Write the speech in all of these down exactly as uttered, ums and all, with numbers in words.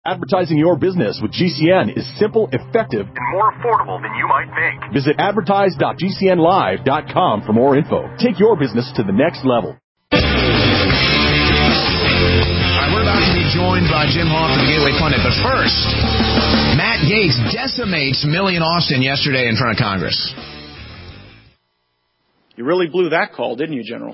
Advertising your business with G C N is simple, effective, and more affordable than you might think. Visit advertise dot g c n live dot com for more info. Take your business to the next level. All right, we're about to be joined by Jim Hoft of the Gateway Pundit, but first, Matt Gaetz decimates Milley and Austin yesterday in front of Congress. You really blew that call, didn't you, General?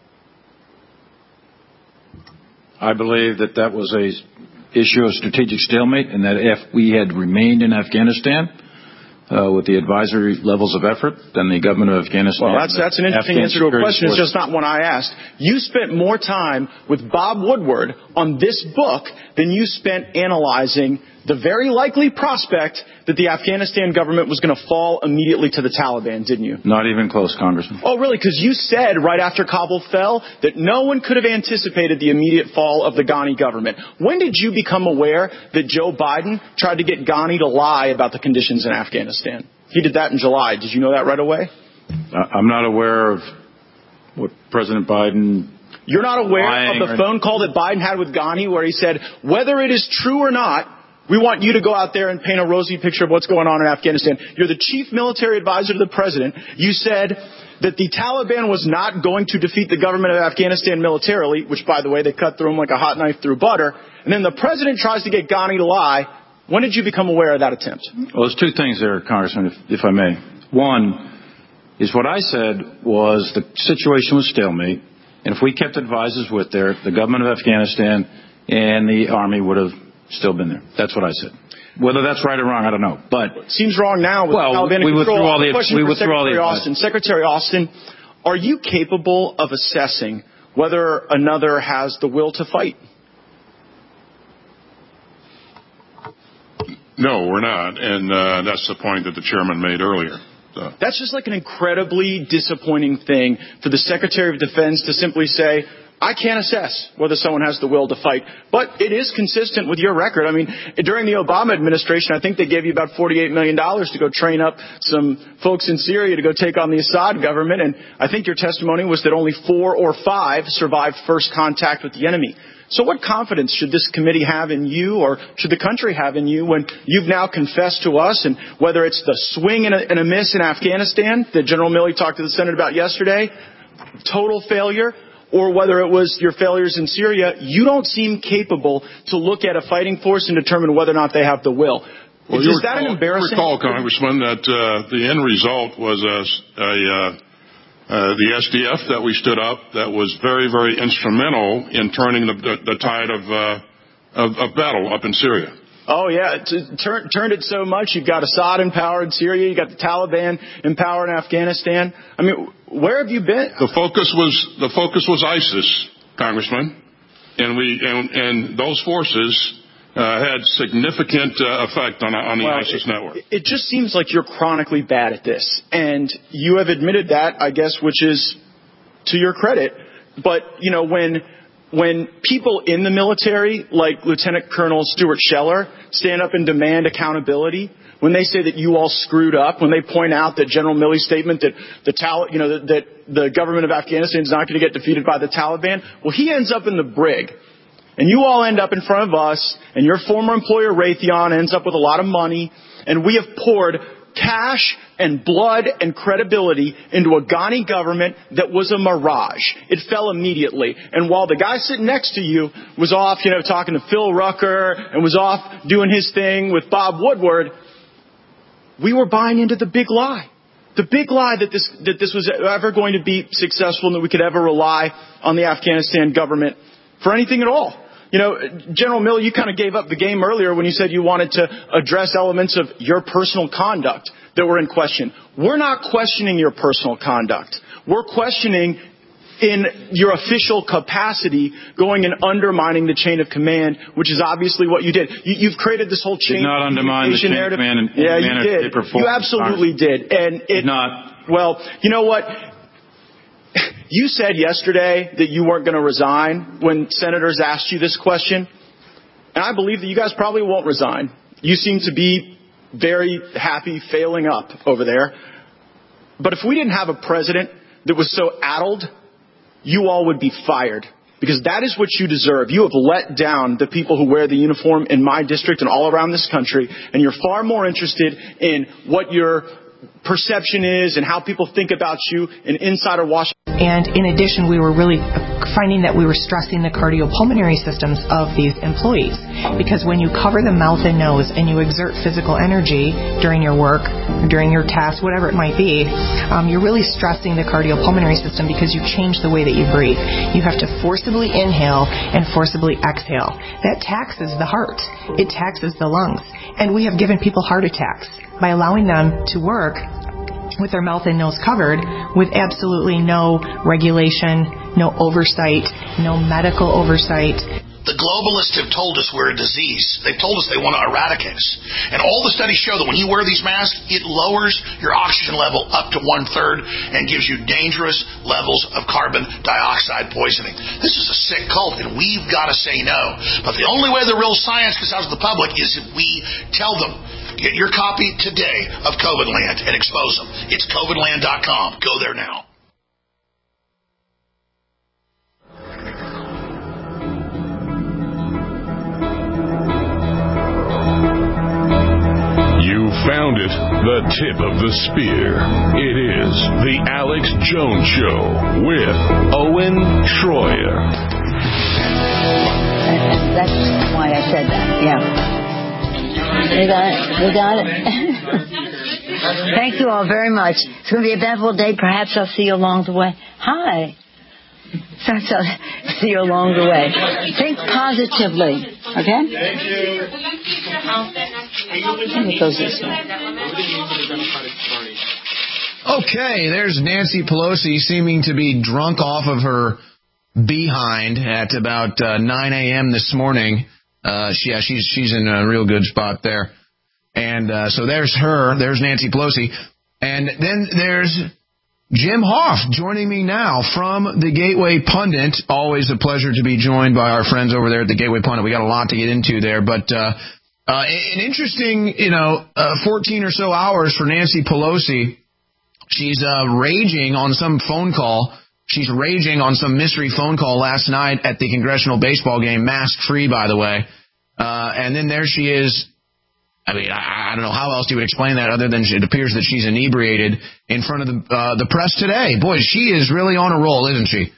I believe that that was a issue of strategic stalemate, and that if we had remained in Afghanistan uh, with the advisory levels of effort, then the government of Afghanistan... Well, that's, that's an interesting answer to a question. It's just not one I asked. You spent more time with Bob Woodward on this book than you spent analyzing the very likely prospect that the Afghanistan government was going to fall immediately to the Taliban, didn't you? Not even close, Congressman. Oh, really? Because you said right after Kabul fell that no one could have anticipated the immediate fall of the Ghani government. When did you become aware that Joe Biden tried to get Ghani to lie about the conditions in Afghanistan? He did that in July. Did you know that right away? I'm not aware of what President Biden... You're not aware of the phone call that Biden had with Ghani where he said, whether it is true or not, we want you to go out there and paint a rosy picture of what's going on in Afghanistan. You're the chief military advisor to the president. You said that the Taliban was not going to defeat the government of Afghanistan militarily, which, by the way, they cut through them like a hot knife through butter. And then the president tries to get Ghani to lie. When did you become aware of that attempt? Well, there's two things there, Congressman, if, if I may. One is what I said was the situation was stalemate, and if we kept advisors with there, the government of Afghanistan and the Army would have still been there. That's what I said. Whether that's right or wrong, I don't know. But it seems wrong now with well, Taliban we in control. Withdrew all the, question we for withdrew Secretary all the Austin. Secretary Austin, are you capable of assessing whether another has the will to fight? No, we're not. And uh, that's the point that the chairman made earlier. So. That's just like an incredibly disappointing thing for the Secretary of Defense to simply say, I can't assess whether someone has the will to fight. But it is consistent with your record. I mean, during the Obama administration, I think they gave you about forty-eight million dollars to go train up some folks in Syria to go take on the Assad government. And I think your testimony was that only four or five survived first contact with the enemy. So what confidence should this committee have in you, or should the country have in you, when you've now confessed to us, and whether it's the swing and a, and a miss in Afghanistan that General Milley talked to the Senate about yesterday, total failure, or whether it was your failures in Syria, you don't seem capable to look at a fighting force and determine whether or not they have the will. Well, Is you that recall, an embarrassing... You recall, Congressman, that uh, the end result was a, a uh, uh, the S D F that we stood up that was very, very instrumental in turning the, the, the tide of, uh, of, of battle up in Syria. Oh, yeah. It t- tur- turned it so much. You've got Assad in power in Syria. You've got the Taliban in power in Afghanistan. I mean, where have you been? The focus was the focus was ISIS, Congressman. And we and, and those forces uh, had significant uh, effect on, on the well, ISIS it, network. It just seems like you're chronically bad at this. And you have admitted that, I guess, which is to your credit. But, you know, when... When people in the military, like Lieutenant Colonel Stuart Scheller, stand up and demand accountability, when they say that you all screwed up, when they point out that General Milley's statement that the Tal- you know, that, that the government of Afghanistan is not going to get defeated by the Taliban, well, he ends up in the brig. And you all end up in front of us, and your former employer, Raytheon, ends up with a lot of money, and we have poured cash and blood and credibility into a Ghani government that was a mirage. It fell immediately. And while the guy sitting next to you was off, you know, talking to Phil Rucker and was off doing his thing with Bob Woodward, we were buying into the big lie. The big lie that this, that this was ever going to be successful and that we could ever rely on the Afghanistan government for anything at all. You know, General Milley, you kind of gave up the game earlier when you said you wanted to address elements of your personal conduct that were in question. We're not questioning your personal conduct. We're questioning in your official capacity going and undermining the chain of command, which is obviously what you did. You, you've created this whole chain did not undermine the chain narrative. of command. Yeah, you did. You absolutely did. And it, did not. Well, you know what? You said yesterday that you weren't going to resign when senators asked you this question. And I believe that you guys probably won't resign. You seem to be very happy failing up over there. But if we didn't have a president that was so addled, you all would be fired. because that is what you deserve. You have let down the people who wear the uniform in my district and all around this country, and you're far more interested in what your perception is and how people think about you in insider Washington. And in addition, we were really finding that we were stressing the cardiopulmonary systems of these employees, because when you cover the mouth and nose and you exert physical energy during your work, during your tasks, whatever it might be, um, you're really stressing the cardiopulmonary system because you change the way that you breathe. You have to forcibly inhale and forcibly exhale. That taxes the heart. It taxes the lungs. And we have given people heart attacks by allowing them to work with their mouth and nose covered with absolutely no regulation, no oversight, no medical oversight. The globalists have told us we're a disease. They've told us they want to eradicate us. And all the studies show that when you wear these masks, it lowers your oxygen level up to one-third and gives you dangerous levels of carbon dioxide poisoning. This is a sick cult, and we've got to say no. But the only way the real science gets out to the public is if we tell them. Get your copy today of COVIDland and expose them. It's COVID land dot com. Go there now. You found it, the tip of the spear. It is the Alex Jones Show with Owen Schroyer. And that's why I said that, yeah. We got it. We got it. Thank you all very much. It's going to be a eventful day. Perhaps I'll see you along the way. Hi. Perhaps I'll see you along the way. Think positively. Okay? Thank you. I think it goes this way. Okay, there's Nancy Pelosi seeming to be drunk off of her behind at about uh, nine a.m. this morning. Uh, she, yeah, she's she's in a real good spot there. And uh, so there's her. There's Nancy Pelosi. And then there's Jim Hoft joining me now from the Gateway Pundit. Always a pleasure to be joined by our friends over there at the Gateway Pundit. We got a lot to get into there. But uh, uh, an interesting, you know, uh, fourteen or so hours for Nancy Pelosi. She's uh, raging on some phone call. She's raging on some mystery phone call last night at the congressional baseball game, mask-free, by the way. Uh, and then there she is. I mean, I, I don't know how else you would explain that other than it appears that she's inebriated in front of the uh, the press today. Boy, she is really on a roll, isn't she?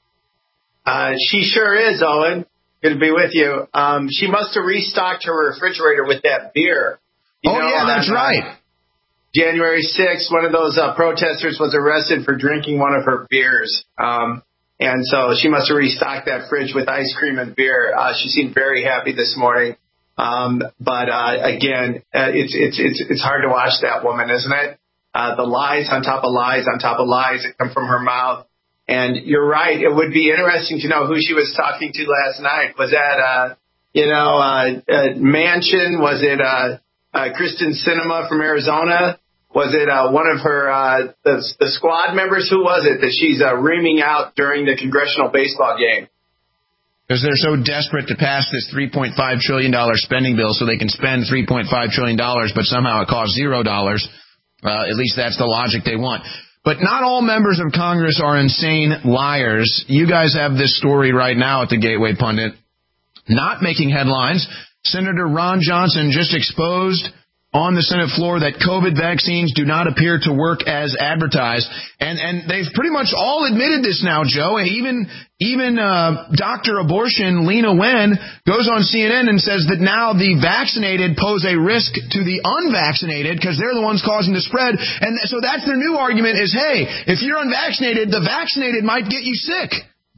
Uh, she sure is, Owen. Good to be with you. Um, she must have restocked her refrigerator with that beer. You oh, know, yeah, that's on, right. Uh, January sixth, one of those uh, protesters was arrested for drinking one of her beers. Um, and so she must have restocked that fridge with ice cream and beer. Uh, she seemed very happy this morning. Um, but, uh, again, uh, it's, it's, it's, it's hard to watch that woman, isn't it? Uh, the lies on top of lies on top of lies that come from her mouth. And you're right. It would be interesting to know who she was talking to last night. Was that, uh, you know, uh, uh Manchin? Was it, uh, uh, Kristen Sinema from Arizona? Was it uh, one of her uh, the, the squad members? Who was it that she's uh, reaming out during the congressional baseball game? Because they're so desperate to pass this three point five trillion dollars spending bill so they can spend three point five trillion dollars, but somehow it costs zero dollars. Uh, at least that's the logic they want. But not all members of Congress are insane liars. You guys have this story right now at the Gateway Pundit. Not making headlines. Senator Ron Johnson just exposed on the Senate floor that COVID vaccines do not appear to work as advertised. And and they've pretty much all admitted this now, Joe. And even even uh, Doctor Abortion, Lena Wen, goes on C N N and says that now the vaccinated pose a risk to the unvaccinated because they're the ones causing the spread. And so that's their new argument is, hey, if you're unvaccinated, the vaccinated might get you sick.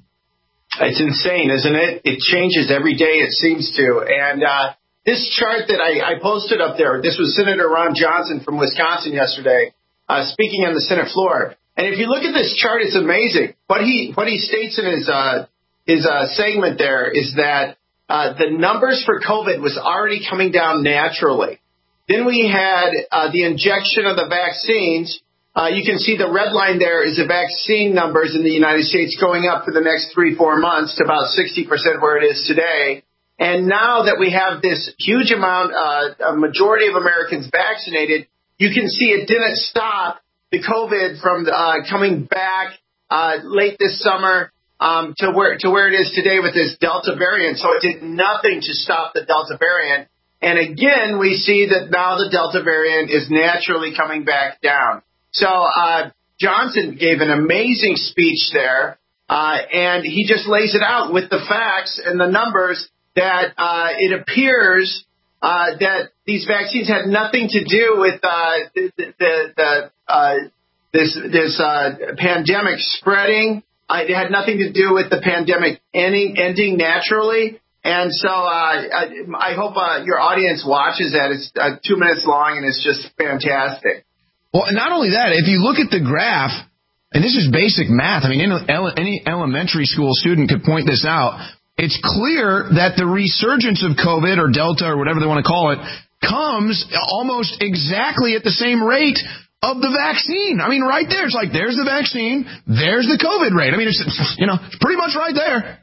It's insane, isn't it? It changes every day, it seems to. And uh this chart that I, I posted up there, this was Senator Ron Johnson from Wisconsin yesterday, uh, speaking on the Senate floor. And if you look at this chart, it's amazing. What he what he states in his uh, his uh, segment there is that uh, the numbers for COVID was already coming down naturally. Then we had uh, the injection of the vaccines. Uh, you can see the red line there is the vaccine numbers in the United States going up for the next three, four months to about sixty percent where it is today. And now that we have this huge amount, uh, a majority of Americans vaccinated, you can see it didn't stop the COVID from uh, coming back uh, late this summer. um, to where to where it is today with this Delta variant. So it did nothing to stop the Delta variant. And again, we see that now the Delta variant is naturally coming back down. So uh, Johnson gave an amazing speech there, uh, and he just lays it out with the facts and the numbers that uh, it appears uh, that these vaccines had nothing to do with uh, the, the, the uh, this this uh, pandemic spreading. Uh, it had nothing to do with the pandemic ending, ending naturally. And so uh, I, I hope uh, your audience watches that. It's uh, two minutes long, and it's just fantastic. Well, not only that, if you look at the graph, and this is basic math. I mean, any elementary school student could point this out. It's clear that the resurgence of COVID or Delta or whatever they want to call it comes almost exactly at the same rate of the vaccine. I mean, right there, it's like there's the vaccine, there's the COVID rate. I mean, it's, you know, it's pretty much right there.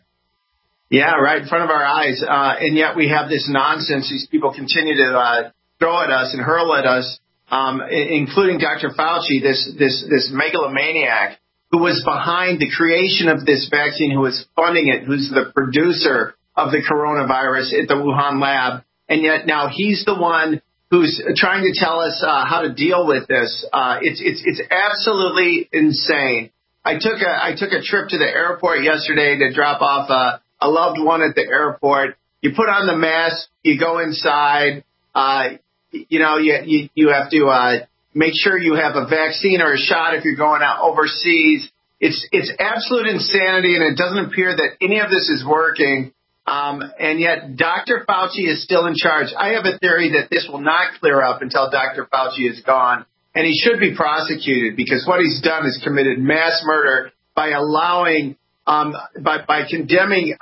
Yeah, right in front of our eyes. Uh, and yet we have this nonsense. These people continue to uh, throw at us and hurl at us, um, including Doctor Fauci, this, this, this megalomaniac who was behind the creation of this vaccine, who was funding it, who's the producer of the coronavirus at the Wuhan lab. And yet now he's the one who's trying to tell us uh, how to deal with this. Uh, it's, it's, it's absolutely insane. I took a, I took a trip to the airport yesterday to drop off a, a loved one at the airport. You put on the mask, you go inside, uh, you know, you, you, you have to, uh, make sure you have a vaccine or a shot if you're going out overseas. It's, it's absolute insanity, and it doesn't appear that any of this is working. Um, and yet Doctor Fauci is still in charge. I have a theory that this will not clear up until Doctor Fauci is gone, and he should be prosecuted because what he's done is committed mass murder by allowing Um, by, by condemning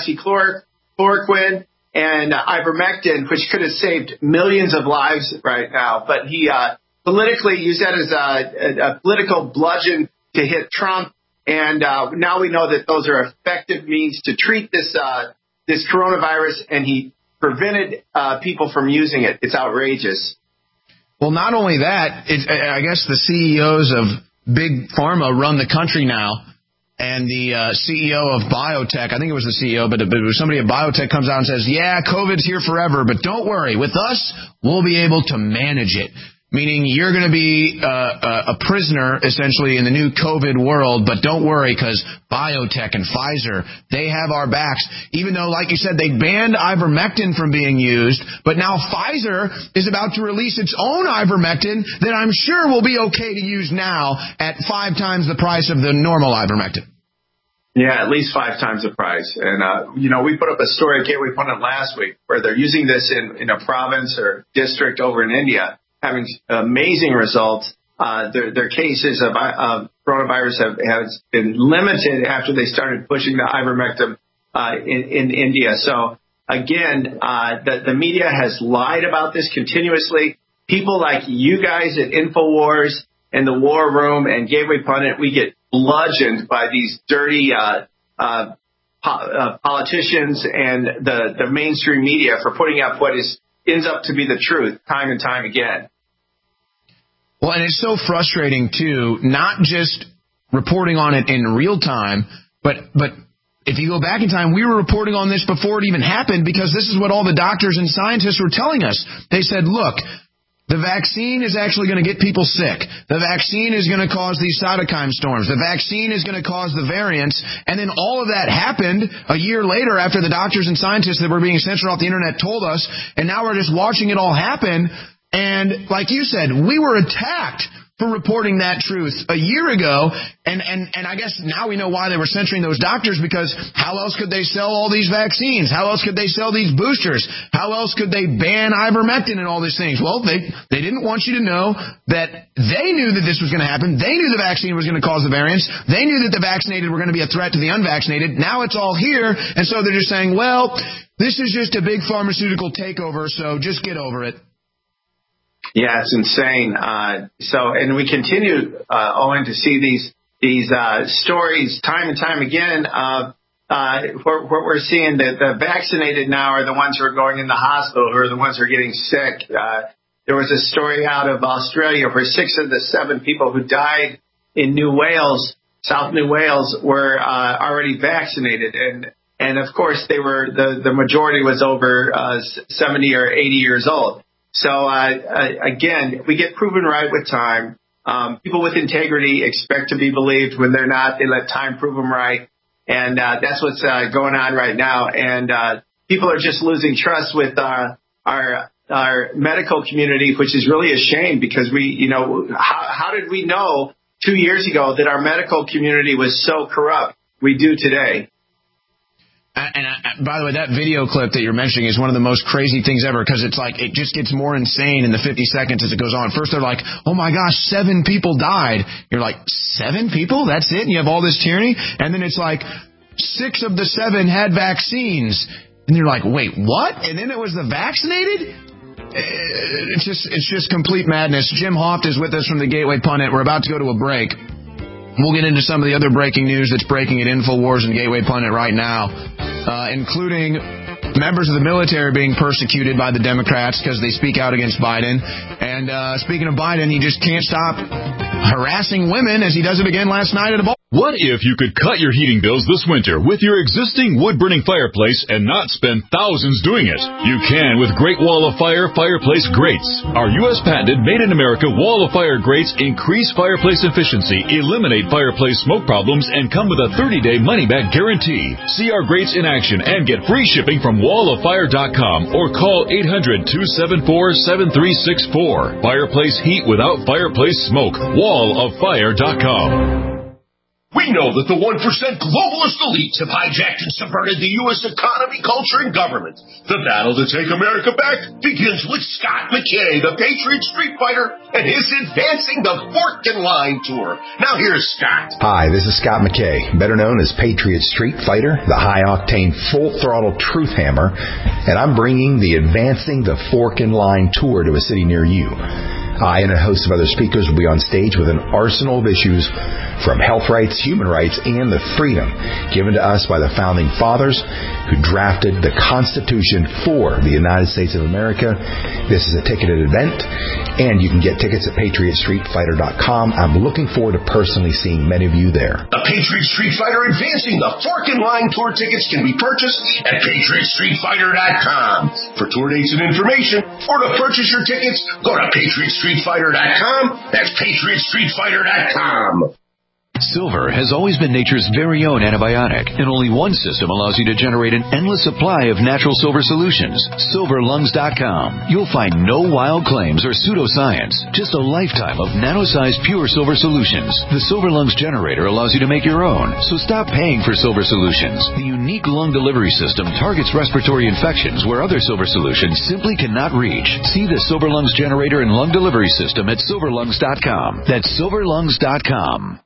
hydroxychloroquine and uh, ivermectin, which could have saved millions of lives right now. But he uh, politically used that as a, a, a political bludgeon to hit Trump. And uh, now we know that those are effective means to treat this uh, this coronavirus, and he prevented uh, people from using it. It's outrageous. Well, not only that, it, I guess the C E Os of Big Pharma run the country now. And the uh, C E O of biotech, I think it was the C E O, but, but somebody at biotech comes out and says, yeah, COVID's here forever, but don't worry. With us, we'll be able to manage it. Meaning you're going to be uh, a prisoner, essentially, in the new COVID world, but don't worry, because biotech and Pfizer, they have our backs. Even though, like you said, they banned ivermectin from being used, but now Pfizer is about to release its own ivermectin that I'm sure will be okay to use now at five times the price of the normal ivermectin. Yeah, at least five times the price. And, uh, you know, we put up a story, Gateway put it last week, where they're using this in, in a province or district over in India, having amazing results. Uh, their, their cases of uh, coronavirus have has been limited after they started pushing the ivermectin uh, in, in India. So, again, uh, the, the media has lied about this continuously. People like you guys at InfoWars and the War Room and Gateway Pundit, we get bludgeoned by these dirty uh, uh, po- uh, politicians and the, the mainstream media for putting up what is ends up to be the truth time and time again. Well, and it's so frustrating, too, not just reporting on it in real time, but but if you go back in time, we were reporting on this before it even happened because this is what all the doctors and scientists were telling us. They said, look, the vaccine is actually going to get people sick. The vaccine is going to cause these cytokine storms. The vaccine is going to cause the variants. And then all of that happened a year later after the doctors and scientists that were being censored off the internet told us. And now we're just watching it all happen. And like you said, we were attacked for reporting that truth a year ago. And, and, and I guess now we know why they were censoring those doctors, because how else could they sell all these vaccines? How else could they sell these boosters? How else could they ban ivermectin and all these things? Well, they, they didn't want you to know that they knew that this was going to happen. They knew the vaccine was going to cause the variants. They knew that the vaccinated were going to be a threat to the unvaccinated. Now it's all here. And so they're just saying, well, this is just a big pharmaceutical takeover, so just get over it. Yeah, it's insane. Uh, so, and we continue, uh, Owen, to see these these uh, stories time and time again of uh, what, what we're seeing. That the vaccinated now are the ones who are going in the hospital, who are the ones who are getting sick. Uh, there was a story out of Australia where six of the seven people who died in New Wales South New Wales were uh, already vaccinated, and and of course they were the the majority was over uh, seventy or eighty years old. So uh, uh, again, we get proven right with time. Um, people with integrity expect to be believed. When they're not, they let time prove them right, and uh, that's what's uh, going on right now. And uh, people are just losing trust with uh, our our medical community, which is really a shame because we, you know, how, how did we know two years ago that our medical community was so corrupt? We do today. And uh, by the way, that video clip that you're mentioning is one of the most crazy things ever because it's like it just gets more insane in the fifty seconds as it goes on. First, they're like, oh, my gosh, seven people died. You're like, seven people? That's it? And you have all this tyranny? And then it's like six of the seven had vaccines. And you're like, wait, what? And then it was the vaccinated? It's just it's just complete madness. Jim Hoft is with us from the Gateway Pundit. We're about to go to a break. We'll get into some of the other breaking news that's breaking at InfoWars and Gateway Pundit right now, uh, including members of the military being persecuted by the Democrats because they speak out against Biden. And uh, speaking of Biden, he just can't stop harassing women as he does it again last night at a ball. What if you could cut your heating bills this winter with your existing wood-burning fireplace and not spend thousands doing it? You can with Great Wall of Fire fireplace grates. Our U S patented made-in-America Wall of Fire grates increase fireplace efficiency, eliminate fireplace smoke problems, and come with a thirty-day money-back guarantee. See our grates in action and get free shipping from wall of fire dot com or call eight hundred, two seven four, seven three six four. Fireplace heat without fireplace smoke. wall of fire dot com. We know that the one percent globalist elites have hijacked and subverted the U S economy, culture, and government. The battle to take America back begins with Scott McKay, the Patriot Street Fighter, and his Advancing the Fork and Line Tour. Now here's Scott. Hi, this is Scott McKay, better known as Patriot Street Fighter, the high-octane, full-throttle truth hammer, and I'm bringing the Advancing the Fork and Line Tour to a city near you. I and a host of other speakers will be on stage with an arsenal of issues from health rights, human rights, and the freedom given to us by the Founding Fathers who drafted the Constitution for the United States of America. This is a ticketed event, and you can get tickets at patriot street fighter dot com. I'm looking forward to personally seeing many of you there. The Patriot Street Fighter Advancing the Fork and Line Tour tickets can be purchased at patriot street fighter dot com. For tour dates and information, or to purchase your tickets, go to patriot street fighter dot com. That's patriot street fighter dot com. Silver has always been nature's very own antibiotic, and only one system allows you to generate an endless supply of natural silver solutions. silver lungs dot com. You'll find no wild claims or pseudoscience, just a lifetime of nano-sized pure silver solutions. The Silver Lungs generator allows you to make your own, so stop paying for silver solutions. The unique lung delivery system targets respiratory infections where other silver solutions simply cannot reach. See the Silver Lungs generator and lung delivery system at silver lungs dot com. That's silver lungs dot com.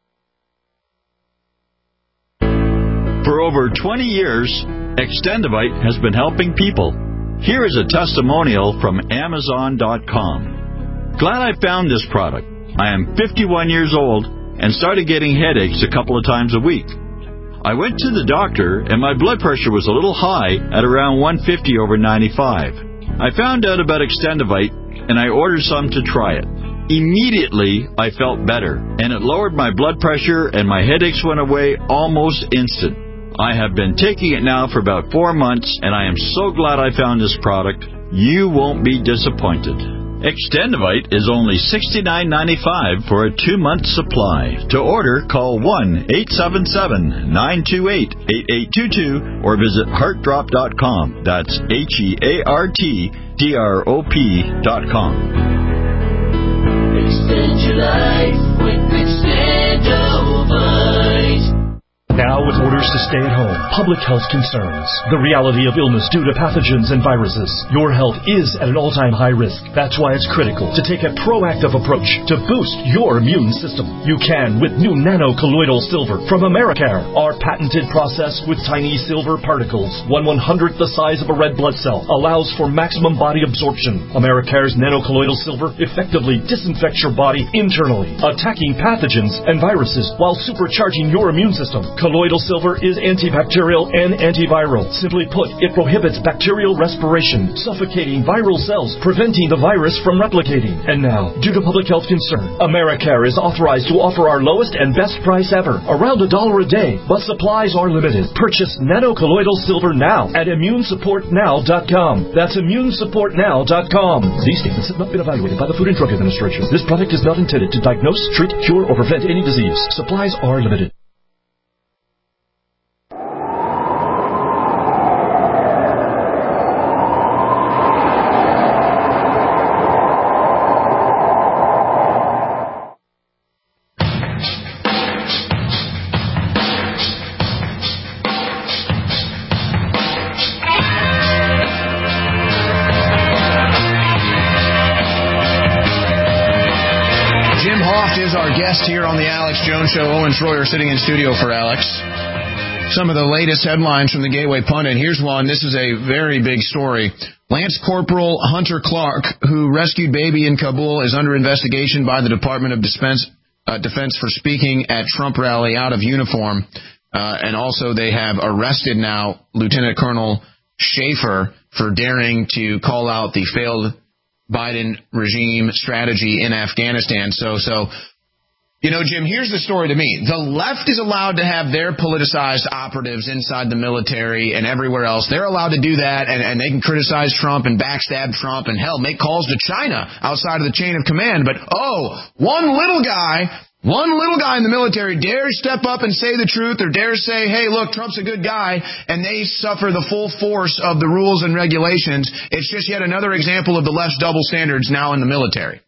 For over twenty years, Extendivite has been helping people. Here is a testimonial from amazon dot com. Glad I found this product. I am fifty-one years old and started getting headaches a couple of times a week. I went to the doctor and my blood pressure was a little high at around one fifty over ninety-five. I found out about Extendivite and I ordered some to try it. Immediately, I felt better, and it lowered my blood pressure and my headaches went away almost instant. I have been taking it now for about four months, and I am so glad I found this product. You won't be disappointed. Extendivite is only sixty-nine ninety-five for a two-month supply. To order, call one eight seven seven, nine two eight, eight eight two two or visit heart drop dot com. That's H E A R T D R O P dot com. Extend your life with Extendivite. Now with orders to stay at home, public health concerns, the reality of illness due to pathogens and viruses, your health is at an all-time high risk. That's why it's critical to take a proactive approach to boost your immune system. You can with new nano-colloidal silver from Americare. Our patented process with tiny silver particles, one one-hundredth the size of a red blood cell, allows for maximum body absorption. Americare's nano-colloidal silver effectively disinfects your body internally, attacking pathogens and viruses while supercharging your immune system. Colloidal silver is antibacterial and antiviral. Simply put, it prohibits bacterial respiration, suffocating viral cells, preventing the virus from replicating. And now, due to public health concern, Americare is authorized to offer our lowest and best price ever, around a dollar a day, but supplies are limited. Purchase nanocolloidal silver now at immune support now dot com. That's immune support now dot com. These statements have not been evaluated by the Food and Drug Administration. This product is not intended to diagnose, treat, cure, or prevent any disease. Supplies are limited. Here on the Alex Jones Show. Owen Schroyer sitting in studio for Alex. Some of the latest headlines from the Gateway Pundit. Here's one. This is a very big story. Lance Corporal Hunter Clark, who rescued baby in Kabul, is under investigation by the Department of Defense, uh, Defense for speaking at Trump rally out of uniform. Uh, and also they have arrested now Lieutenant Colonel Schaefer for daring to call out the failed Biden regime strategy in Afghanistan. So, so... You know, Jim, here's the story to me. The left is allowed to have their politicized operatives inside the military and everywhere else. They're allowed to do that, and, and they can criticize Trump and backstab Trump and, hell, make calls to China outside of the chain of command. But, oh, one little guy, one little guy in the military dares step up and say the truth or dares say, hey, look, Trump's a good guy, and they suffer the full force of the rules and regulations. It's just yet another example of the left's double standards now in the military.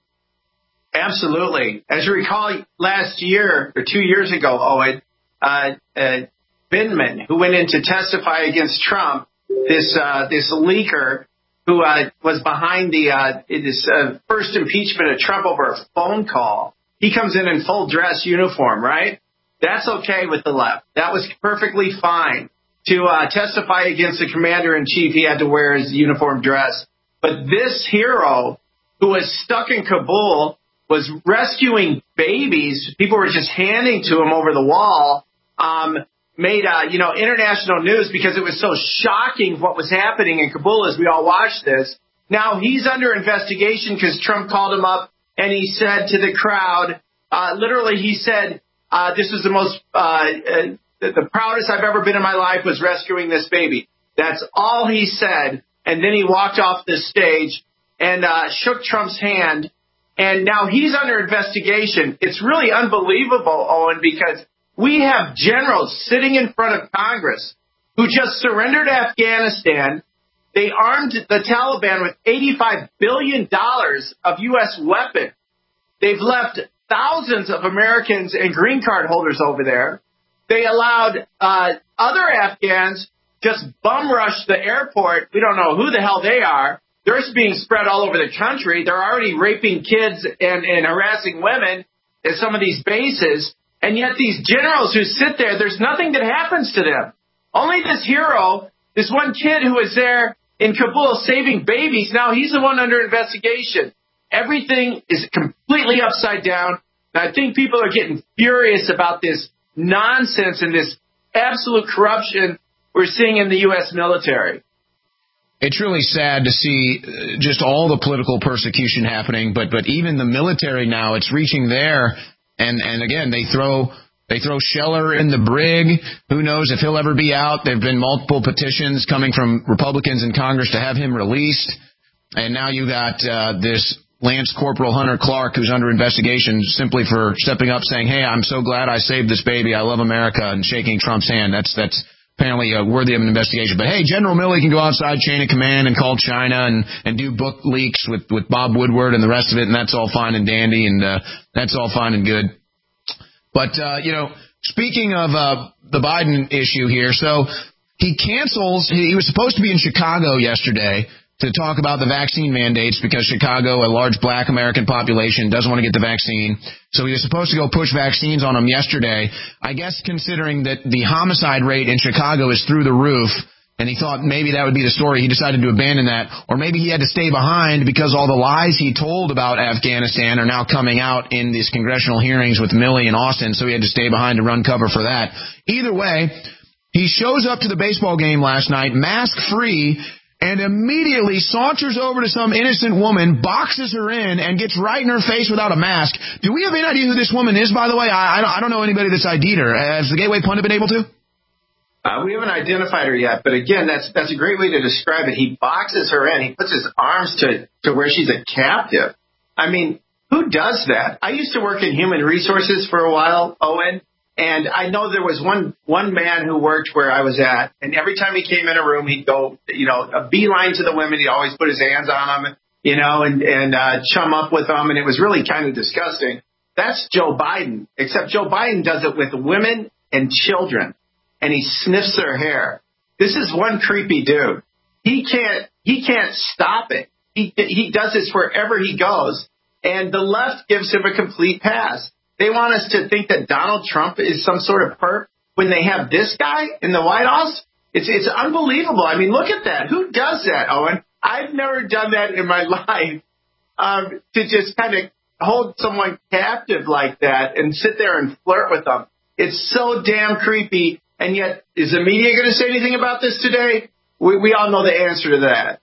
Absolutely. As you recall, last year or two years ago, Owen, uh, uh, Vindman, who went in to testify against Trump, this uh, this leaker who uh, was behind the uh, this uh, first impeachment of Trump over a phone call, he comes in in full dress uniform, right? That's okay with the left. That was perfectly fine to uh, testify against the commander-in-chief. He had to wear his uniform dress. But this hero who was stuck in Kabul was rescuing babies. People were just handing to him over the wall, um, made, uh, you know, international news because it was so shocking what was happening in Kabul as we all watched this. Now he's under investigation because Trump called him up and he said to the crowd, uh, literally he said, uh, this was the most, uh, uh, the proudest I've ever been in my life was rescuing this baby. That's all he said. And then he walked off the stage and uh, shook Trump's hand. And now he's under investigation. It's really unbelievable, Owen, because we have generals sitting in front of Congress who just surrendered Afghanistan. They armed the Taliban with eighty-five billion dollars of U S weapons. They've left thousands of Americans and green card holders over there. They allowed uh, other Afghans just bum rush the airport. We don't know who the hell they are. They're being spread all over the country. They're already raping kids and, and harassing women at some of these bases. And yet these generals who sit there, there's nothing that happens to them. Only this hero, this one kid who was there in Kabul saving babies, now he's the one under investigation. Everything is completely upside down. And I think people are getting furious about this nonsense and this absolute corruption we're seeing in the U S military. It's really sad to see just all the political persecution happening, but but even the military now, it's reaching there. And, and again, they throw they throw Scheller in the brig. Who knows if he'll ever be out? There have been multiple petitions coming from Republicans in Congress to have him released. And now you got uh, this Lance Corporal Hunter Clark, who's under investigation simply for stepping up saying, hey, I'm so glad I saved this baby. I love America, and shaking Trump's hand. That's that's. Apparently uh, worthy of an investigation. But, hey, General Milley can go outside chain of command and call China and, and do book leaks with, with Bob Woodward and the rest of it, and that's all fine and dandy, and uh, that's all fine and good. But, uh, you know, speaking of uh, the Biden issue here, so he cancels – he was supposed to be in Chicago yesterday to talk about the vaccine mandates because Chicago, a large black American population, doesn't want to get the vaccine. So he was supposed to go push vaccines on them yesterday. I guess considering that the homicide rate in Chicago is through the roof, and he thought maybe that would be the story. He decided to abandon that. Or maybe he had to stay behind because all the lies he told about Afghanistan are now coming out in these congressional hearings with Milley and Austin, so he had to stay behind to run cover for that. Either way, he shows up to the baseball game last night, mask-free, and immediately saunters over to some innocent woman, boxes her in, and gets right in her face without a mask. Do we have any idea who this woman is, by the way? I, I, don't, I don't know anybody that's ID'd her. Has the Gateway Pundit been able to? Uh, we haven't identified her yet, but again, that's that's a great way to describe it. He boxes her in. He puts his arms to, to where she's a captive. I mean, who does that? I used to work in human resources for a while, Owen, and I know there was one one man who worked where I was at, and every time he came in a room, he'd go, you know, a beeline to the women. He'd always put his hands on them, you know, and, and uh, chum up with them, and it was really kind of disgusting. That's Joe Biden, except Joe Biden does it with women and children. And he sniffs their hair. This is one creepy dude. He can't he can't stop it. He he does this wherever he goes, and the left gives him a complete pass. They want us to think that Donald Trump is some sort of perp when they have this guy in the White House. It's it's unbelievable. I mean, look at that. Who does that, Owen? I've never done that in my life. Um, to just kind of hold someone captive like that and sit there and flirt with them. It's so damn creepy. And yet, is the media going to say anything about this today? We, we all know the answer to that.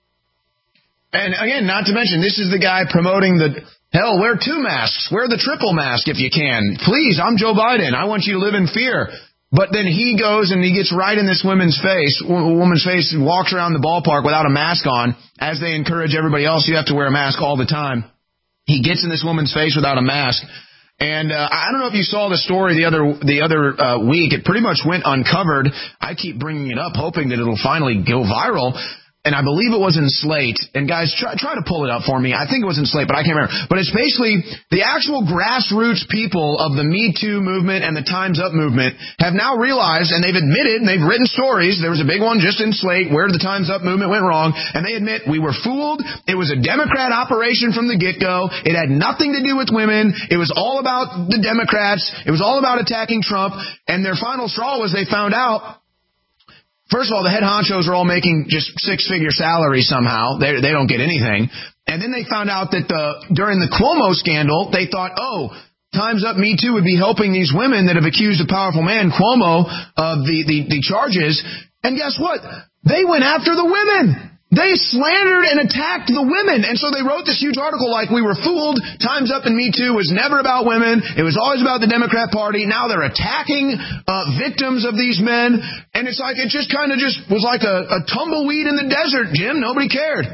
And again, not to mention, this is the guy promoting the, hell, wear two masks. Wear the triple mask if you can. Please, I'm Joe Biden. I want you to live in fear. But then he goes and he gets right in this woman's face, woman's face, and walks around the ballpark without a mask on, as they encourage everybody else, you have to wear a mask all the time. He gets in this woman's face without a mask. And uh, I don't know if you saw the story the other the other uh, week. It pretty much went uncovered. I keep bringing it up, hoping that it'll finally go viral. And I believe it was in Slate. And guys, try, try to pull it up for me. I think it was in Slate, but I can't remember. But it's basically the actual grassroots people of the Me Too movement and the Time's Up movement have now realized, and they've admitted, and they've written stories. There was a big one just in Slate where the Time's Up movement went wrong. And they admit we were fooled. It was a Democrat operation from the get-go. It had nothing to do with women. It was all about the Democrats. It was all about attacking Trump. And their final straw was they found out, first of all, the head honchos are all making just six-figure salaries somehow. They they don't get anything. And then they found out that the during the Cuomo scandal, they thought, oh, Time's Up, Me Too would be helping these women that have accused a powerful man, Cuomo, of the, the, the charges. And guess what? They went after the women. They slandered and attacked the women. And so they wrote this huge article like, we were fooled. Time's Up and Me Too was never about women. It was always about the Democrat Party. Now they're attacking uh, victims of these men. And it's like, it just kind of just was like a, a tumbleweed in the desert, Jim. Nobody cared.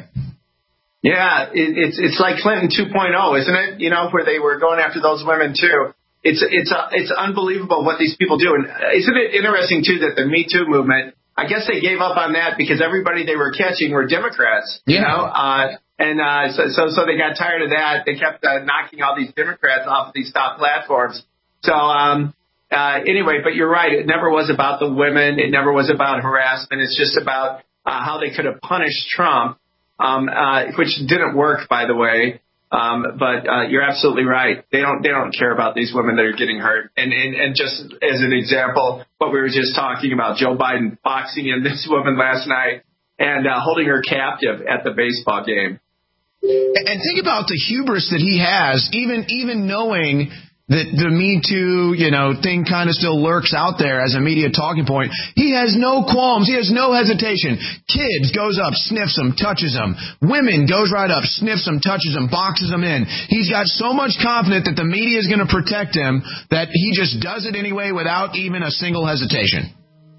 Yeah, it, it's it's like Clinton two point oh, isn't it? You know, where they were going after those women, too. It's, it's, uh, it's unbelievable what these people do. And isn't it interesting, too, that the Me Too movement, I guess they gave up on that because everybody they were catching were Democrats, you yeah. know, uh, and uh, so, so so they got tired of that. They kept uh, knocking all these Democrats off of these top platforms. So um, uh, anyway, but you're right. It never was about the women. It never was about harassment. It's just about uh, how they could have punished Trump, um, uh, which didn't work, by the way. Um, but uh, you're absolutely right. They don't they don't care about these women that are getting hurt. And, and and just as an example, what we were just talking about, Joe Biden boxing in this woman last night and uh, holding her captive at the baseball game. And think about the hubris that he has, even even knowing that the Me Too, you know, thing kind of still lurks out there as a media talking point. He has no qualms. He has no hesitation. Kids goes up, sniffs them, touches them. Women goes right up, sniffs them, touches them, boxes them in. He's got so much confidence that the media is going to protect him that he just does it anyway without even a single hesitation.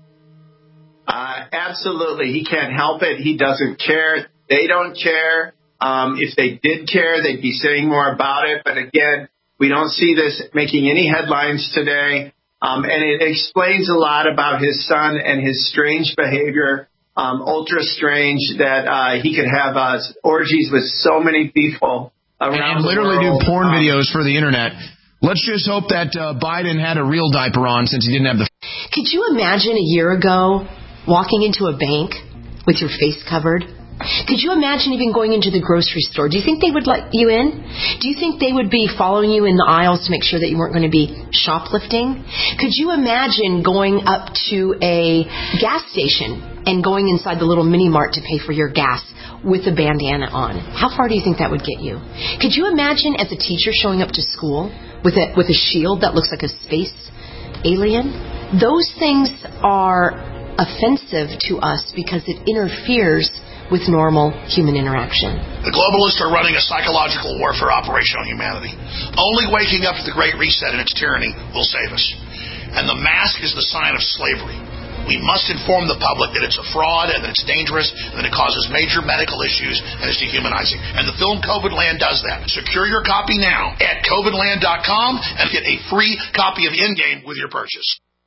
Uh, absolutely. He can't help it. He doesn't care. They don't care. Um, if they did care, they'd be saying more about it. But again, we don't see this making any headlines today, um, and it explains a lot about his son and his strange behavior, um, ultra strange, that uh, he could have uh, orgies with so many people around and literally the world. do porn um, videos for the internet. Let's just hope that uh, Biden had a real diaper on since he didn't have the... Could you imagine a year ago walking into a bank with your face covered Could you imagine even going into the grocery store? Do you think they would let you in? Do you think they would be following you in the aisles to make sure that you weren't going to be shoplifting? Could you imagine going up to a gas station and going inside the little mini mart to pay for your gas with a bandana on? How far do you think that would get you? Could you imagine as a teacher showing up to school with a, with a shield that looks like a space alien? Those things are offensive to us because it interferes with normal human interaction. The globalists are running a psychological warfare operation on humanity. Only waking up to the Great Reset and its tyranny will save us. And the mask is the sign of slavery. We must inform the public that it's a fraud and that it's dangerous and that it causes major medical issues and is dehumanizing. And the film COVIDland does that. Secure your copy now at covid land dot com and get a free copy of Endgame with your purchase.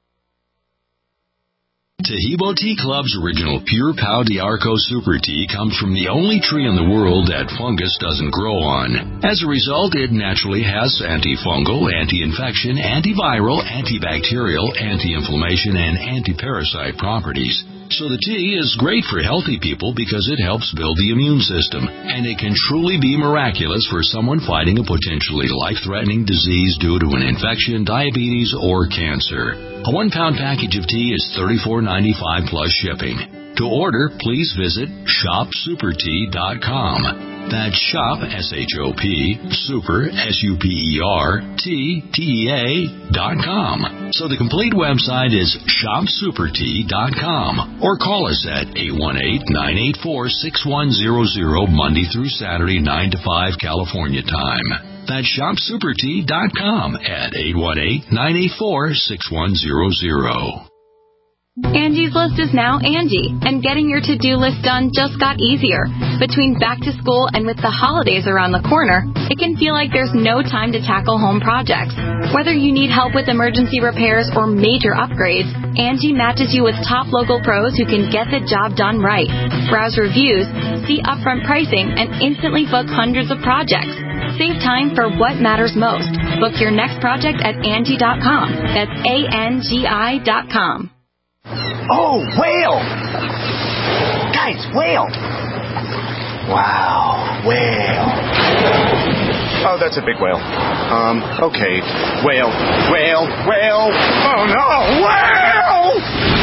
Tahibo Tea Club's original Pure Pau d'Arco Super Tea comes from the only tree in the world that fungus doesn't grow on. As a result, it naturally has antifungal, anti-infection, antiviral, antibacterial, anti-inflammation, and anti-parasite properties. So the tea is great for healthy people because it helps build the immune system, and it can truly be miraculous for someone fighting a potentially life-threatening disease due to an infection, diabetes, or cancer. A one-pound package of tea is thirty-four ninety-five plus shipping. To order, please visit shop super tea dot com. That's shop, S H O P, super, S U P E R, T, T E A, dot com. So the complete website is shop super tea dot com. Or call us at eight one eight, nine eight four, six one zero zero, Monday through Saturday, nine to five, California time. That's shop super tea dot com at eight one eight, nine eight four, six one zero zero. Angie's List is now Angie, and getting your to-do list done just got easier. Between back to school and with the holidays around the corner, it can feel like there's no time to tackle home projects. Whether you need help with emergency repairs or major upgrades, Angie matches you with top local pros who can get the job done right. Browse reviews, see upfront pricing, and instantly book hundreds of projects. Save time for what matters most. Book your next project at Angie dot com. That's A N G I dot com. Oh, whale! Guys, whale! Wow, whale. Oh, that's a big whale. Um, okay. Whale, whale, whale. Oh, no, whale!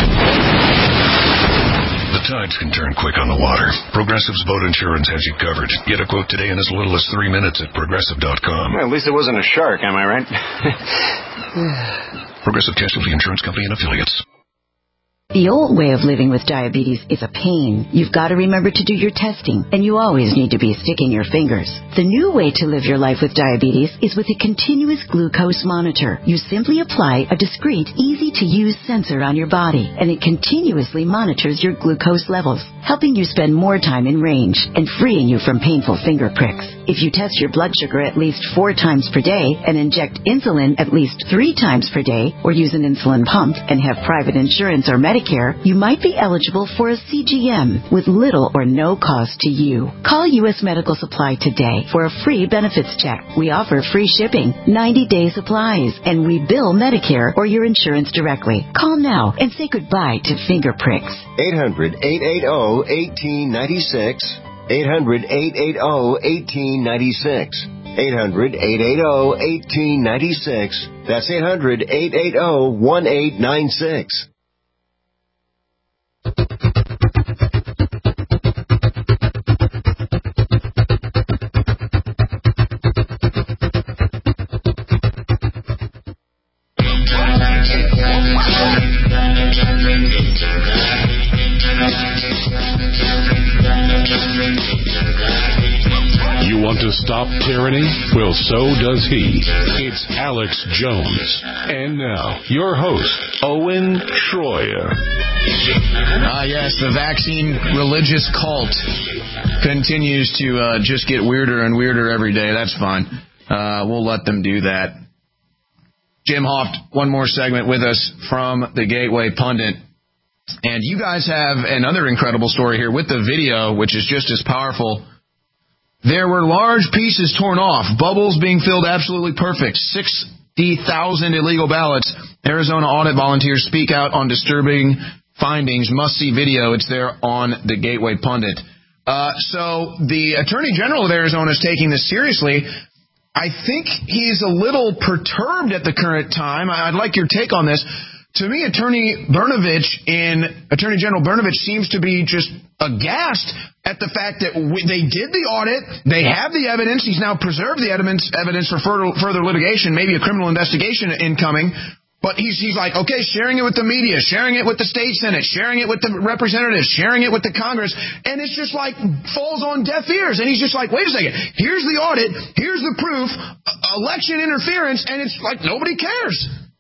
The tides can turn quick on the water. Progressive's boat insurance has you covered. Get a quote today in as little as three minutes at progressive dot com. Well, at least it wasn't a shark, am I right? Progressive Casualty Insurance Company and Affiliates. The old way of living with diabetes is a pain. You've got to remember to do your testing, and you always need to be sticking your fingers. The new way to live your life with diabetes is with a continuous glucose monitor. You simply apply a discreet, easy-to-use sensor on your body, and it continuously monitors your glucose levels, helping you spend more time in range and freeing you from painful finger pricks. If you test your blood sugar at least four times per day and inject insulin at least three times per day, or use an insulin pump and have private insurance or Medicare, you might be eligible for a C G M with little or no cost to you. Call U S Medical Supply today for a free benefits check. We offer free shipping, ninety-day supplies, and we bill Medicare or your insurance directly. Call now and say goodbye to finger pricks. eight hundred, eight eight zero, one eight nine six. eight hundred, eight eight zero, one eight nine six. eight hundred, eight eight zero, one eight nine six. That's eight hundred, eight eight zero, one eight nine six. You want to stop tyranny? Well, so does he. It's Alex Jones. And now, your host, Owen Schroyer. Ah, yes, the vaccine religious cult continues to uh, just get weirder and weirder every day. That's fine. Uh, we'll let them do that. Jim Hoft, one more segment with us from the Gateway Pundit. And you guys have another incredible story here with the video, which is just as powerful. There were large pieces torn off, bubbles being filled absolutely perfect, sixty thousand illegal ballots. Arizona audit volunteers speak out on disturbing findings. Must-see video. It's there on the Gateway Pundit. Uh, so the Attorney General of Arizona is taking this seriously. I think he's a little perturbed at the current time. I'd like your take on this. To me, Attorney Brnovich in Attorney General Brnovich seems to be just aghast at the fact that we, they did the audit, they have the evidence, he's now preserved the evidence evidence for further, further litigation, maybe a criminal investigation incoming, but he's he's like, okay, sharing it with the media, sharing it with the state senate, sharing it with the representatives, sharing it with the Congress, and it's just like falls on deaf ears, and he's just like, wait a second, here's the audit, here's the proof, election interference, and it's like nobody cares.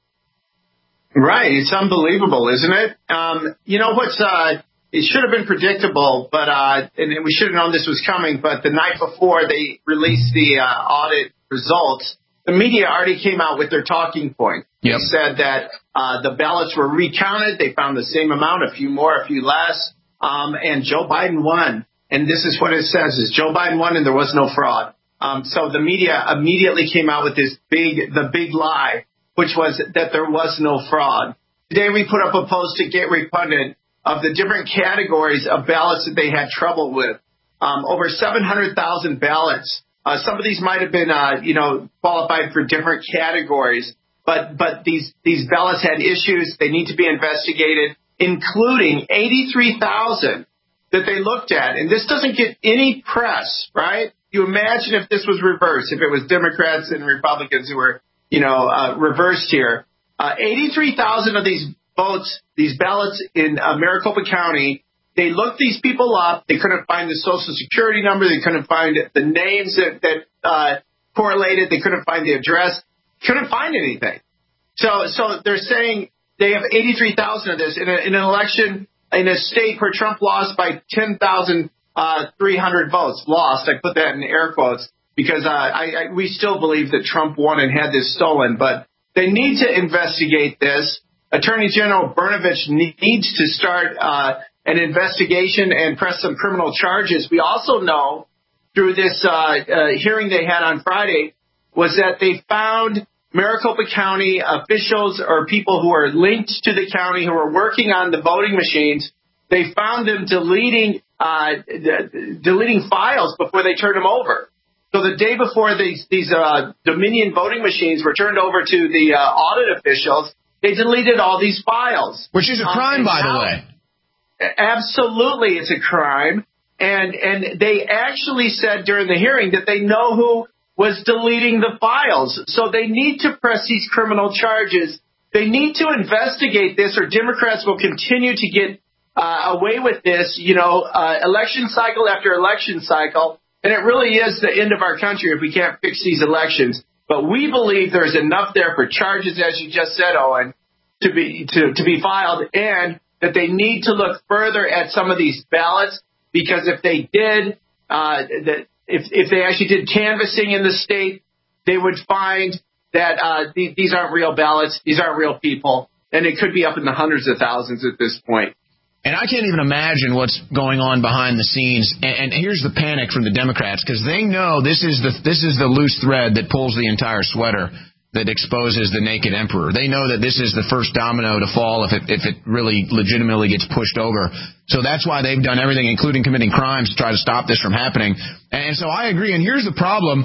Right. It's unbelievable, isn't it? Um, you know what's, uh, it should have been predictable, but, uh, and we should have known this was coming, but the night before they released the, uh, audit results, the media already came out with their talking point. Yep. They said that, uh, the ballots were recounted. They found the same amount, a few more, a few less. Um, and Joe Biden won. And this is what it says is Joe Biden won and there was no fraud. Um, so the media immediately came out with this big, the big lie, which was that there was no fraud. Today we put up a post to get repugnant of the different categories of ballots that they had trouble with. Um, over seven hundred thousand ballots. Uh, some of these might have been, uh, you know, qualified for different categories, but but these these ballots had issues. They need to be investigated, including eighty-three thousand that they looked at. And this doesn't get any press, right? You imagine if this was reversed, if it was Democrats and Republicans who were you know, uh, reversed here. Uh, eighty-three thousand of these votes, these ballots in uh, Maricopa County, they looked these people up. They couldn't find the Social Security number. They couldn't find the names that, that uh, correlated. They couldn't find the address. Couldn't find anything. So, so they're saying they have eighty-three thousand of this in, a, in an election in a state where Trump lost by ten thousand three hundred votes. Lost. I put that in air quotes. Because uh, I, I, we still believe that Trump won and had this stolen. But they need to investigate this. Attorney General Brnovich needs to start uh, an investigation and press some criminal charges. We also know through this uh, uh, hearing they had on Friday was that they found Maricopa County officials or people who are linked to the county who are working on the voting machines. They found them deleting uh, d- deleting files before they turned them over. So the day before these these uh, Dominion voting machines were turned over to the uh, audit officials, they deleted all these files. Which is a crime, um, by now, the way. Absolutely, it's a crime. And and they actually said during the hearing that they know who was deleting the files. So they need to press these criminal charges. They need to investigate this, or Democrats will continue to get uh, away with this, you know, uh, election cycle after election cycle. And it really is the end of our country if we can't fix these elections. But we believe there's enough there for charges, as you just said, Owen, to be to, to be filed, and that they need to look further at some of these ballots, because if they did, uh, that if if they actually did canvassing in the state, they would find that uh, th- these aren't real ballots, these aren't real people, and it could be up in the hundreds of thousands at this point. And I can't even imagine what's going on behind the scenes. And, and here's the panic from the Democrats, because they know this is the this is the loose thread that pulls the entire sweater, that exposes the naked emperor. They know that this is the first domino to fall if it if it really legitimately gets pushed over. So that's why they've done everything, including committing crimes, to try to stop this from happening. And so I agree. And here's the problem.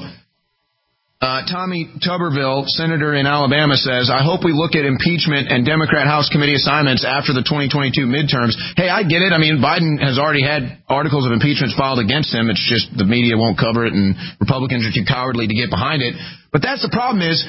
Uh, Tommy Tuberville, senator in Alabama, says, I hope we look at impeachment and Democrat House committee assignments after the twenty twenty-two midterms. Hey, I get it. I mean, Biden has already had articles of impeachment filed against him. It's just the media won't cover it, and Republicans are too cowardly to get behind it. But that's the problem is,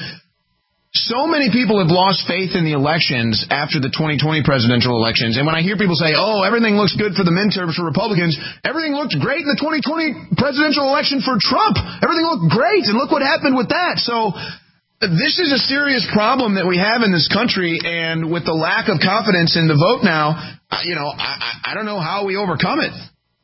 so many people have lost faith in the elections after the twenty twenty presidential elections. And when I hear people say, oh, everything looks good for the midterms for Republicans, everything looked great in the twenty twenty presidential election for Trump. Everything looked great, and look what happened with that. So this is a serious problem that we have in this country, and with the lack of confidence in the vote now, you know, I, I don't know how we overcome it.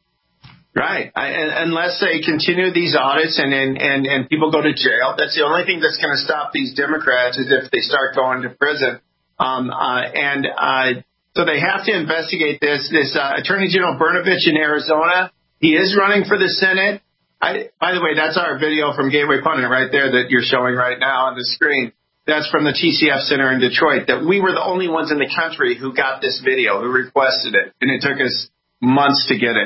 Right. I, unless they continue these audits and, and, and, and people go to jail. That's the only thing that's going to stop these Democrats is if they start going to prison. Um, uh, and uh, so they have to investigate this. This uh, Attorney General Brnovich in Arizona, he is running for the Senate. I, by the way, that's our video from Gateway Pundit right there that you're showing right now on the screen. That's from the T C F Center in Detroit, that we were the only ones in the country who got this video, who requested it. And it took us months to get it.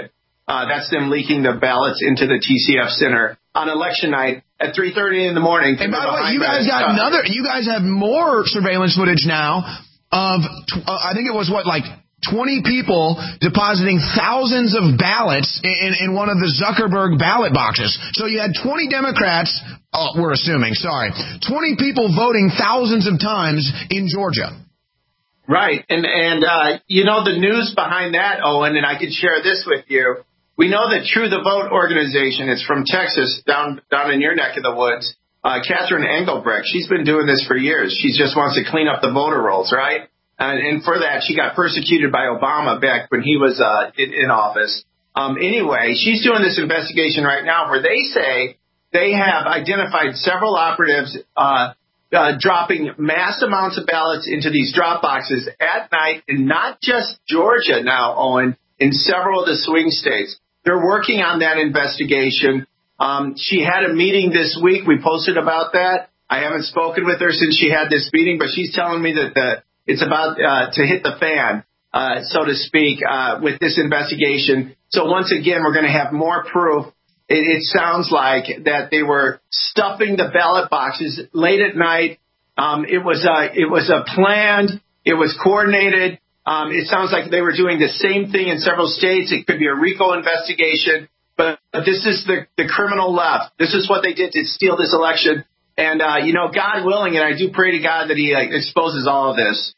Uh, that's them leaking the ballots into the T C F Center on election night at three thirty in the morning. And by the way, you guys got another. You guys have more surveillance footage now of. Uh, I think it was what like. twenty people depositing thousands of ballots in, in one of the Zuckerberg ballot boxes. So you had twenty Democrats, oh, we're assuming, sorry, twenty people voting thousands of times in Georgia. Right. And, and uh, you know, the news behind that, Owen, and I could share this with you. We know that True the Vote organization, it's from Texas, down down in your neck of the woods. Uh, Catherine Engelbrecht, she's been doing this for years. She just wants to clean up the voter rolls, right? And, and for that, she got persecuted by Obama back when he was uh, in, in office. Um, anyway, she's doing this investigation right now where they say they have identified several operatives uh, uh, dropping mass amounts of ballots into these drop boxes at night, and not just Georgia now, Owen, in several of the swing states. They're working on that investigation. Um, she had a meeting this week. We posted about that. I haven't spoken with her since she had this meeting, but she's telling me that the It's about uh, to hit the fan, uh, so to speak, uh, with this investigation. So once again, we're going to have more proof. It, it sounds like that they were stuffing the ballot boxes late at night. Um, it was uh, it was a planned. It was coordinated. Um, it sounds like they were doing the same thing in several states. It could be a RICO investigation, but this is the, the criminal left. This is what they did to steal this election. And, uh, you know, God willing, and I do pray to God that he uh, exposes all of this.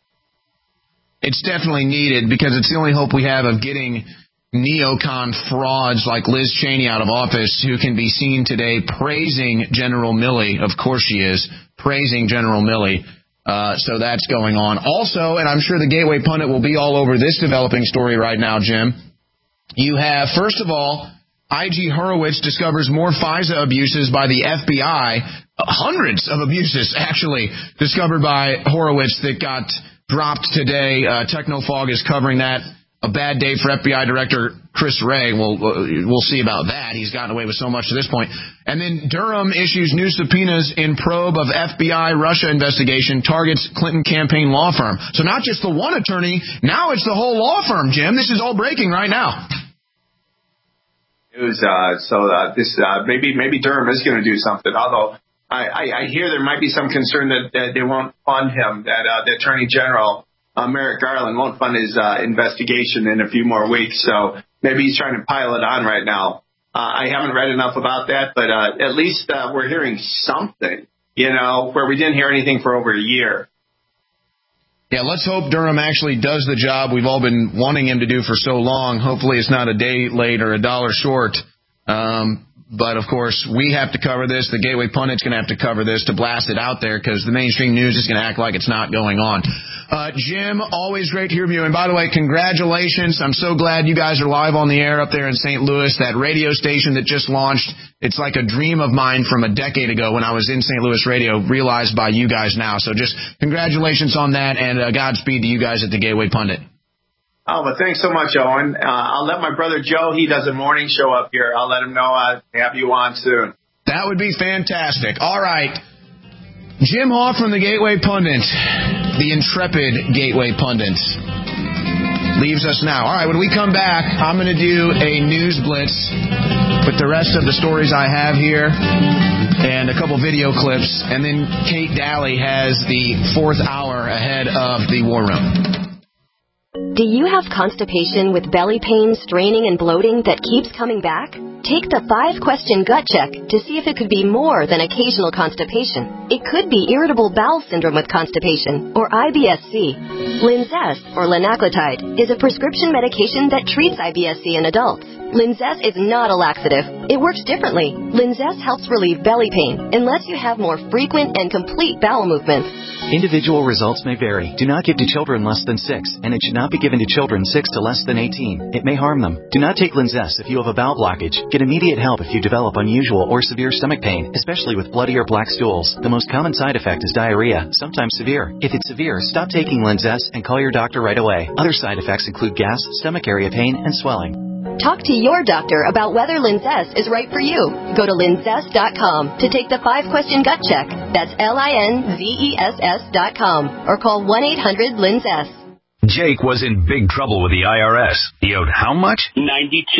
It's definitely needed because it's the only hope we have of getting neocon frauds like Liz Cheney out of office, who can be seen today praising General Milley. Of course she is, praising General Milley. Uh, so that's going on. Also, and I'm sure the Gateway Pundit will be all over this developing story right now, Jim. You have, first of all, I G Horowitz discovers more FISA abuses by the F B I. Hundreds of abuses, actually, discovered by Horowitz that got dropped today. Uh, Technofog is covering that. A bad day for F B I Director Chris Wray. We'll, we'll see about that. He's gotten away with so much to this point. And then Durham issues new subpoenas in probe of F B I Russia investigation, targets Clinton campaign law firm. So not just the one attorney, now it's the whole law firm, Jim. This is all breaking right now. News, uh, so uh, this uh, maybe maybe Durham is going to do something, although I, I, I hear there might be some concern that, that they won't fund him, that uh, the Attorney General, uh, Merrick Garland, won't fund his uh, investigation in a few more weeks. So maybe he's trying to pile it on right now. Uh, I haven't read enough about that, but uh, at least uh, we're hearing something, you know, where we didn't hear anything for over a year. Yeah, let's hope Durham actually does the job we've all been wanting him to do for so long. Hopefully it's not a day late or a dollar short. Um, but, of course, we have to cover this. The Gateway Pundit's going to have to cover this to blast it out there because the mainstream news is going to act like it's not going on. Uh, Jim, always great to hear from you. And, by the way, congratulations. I'm so glad you guys are live on the air up there in Saint Louis. That radio station that just launched, it's like a dream of mine from a decade ago when I was in Saint Louis radio, realized by you guys now. So just congratulations on that, and uh, Godspeed to you guys at the Gateway Pundit. Oh, but thanks so much, Owen. Uh, I'll let my brother Joe, he does a morning show up here. I'll let him know I'll have you on soon. That would be fantastic. All right. Jim Hoff from the Gateway Pundit, the intrepid Gateway Pundit, leaves us now. All right, when we come back, I'm going to do a news blitz with the rest of the stories I have here and a couple video clips, and then Kate Daly has the fourth hour ahead of the War Room. Do you have constipation with belly pain, straining, and bloating that keeps coming back? Take the five-question gut check to see if it could be more than occasional constipation. It could be irritable bowel syndrome with constipation, or I B S C. Linzess, or linaclotide, is a prescription medication that treats I B S C in adults. Linzess is not a laxative. It works differently. Linzess helps relieve belly pain and lets you have more frequent and complete bowel movements. Individual results may vary. Do not give to children less than six, and it should not be given to children six to less than eighteen. It may harm them. Do not take Linzess if you have a bowel blockage. Get immediate help if you develop unusual or severe stomach pain, especially with bloody or black stools. The most common side effect is diarrhea, sometimes severe. If it's severe, stop taking Linzess and call your doctor right away. Other side effects include gas, stomach area pain, and swelling. Talk to your doctor about whether Linzess is right for you. Go to linzess dot com to take the five-question gut check. That's L I N Z E S S dot com. Or call one eight hundred Linzess. Jake was in big trouble with the I R S. He owed how much? ninety-two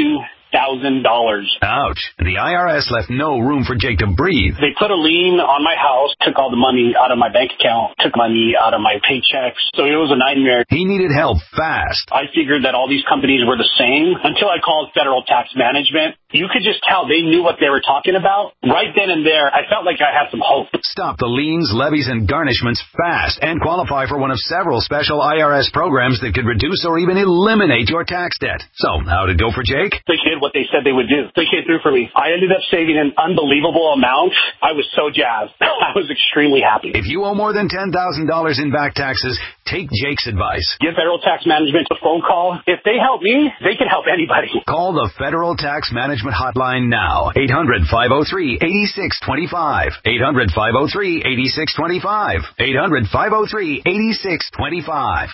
thousand dollars. Ouch. The I R S left no room for Jake to breathe. They put a lien on my house, took all the money out of my bank account, took money out of my paychecks. So it was a nightmare. He needed help fast. I figured that all these companies were the same until I called Federal Tax Management. You could just tell they knew what they were talking about. Right then and there, I felt like I had some hope. Stop the liens, levies, and garnishments fast and qualify for one of several special I R S programs that could reduce or even eliminate your tax debt. So, how'd it go for Jake? They did what they said they would do. They came through for me. I ended up saving an unbelievable amount. I was so jazzed. I was extremely happy. If you owe more than ten thousand dollars in back taxes, take Jake's advice. Give Federal Tax Management a phone call. If they help me, they can help anybody. Call the Federal Tax Management Hotline now. eight hundred, five oh three, eight six two five. eight hundred, five oh three, eight six two five. eight hundred, five oh three, eight six two five.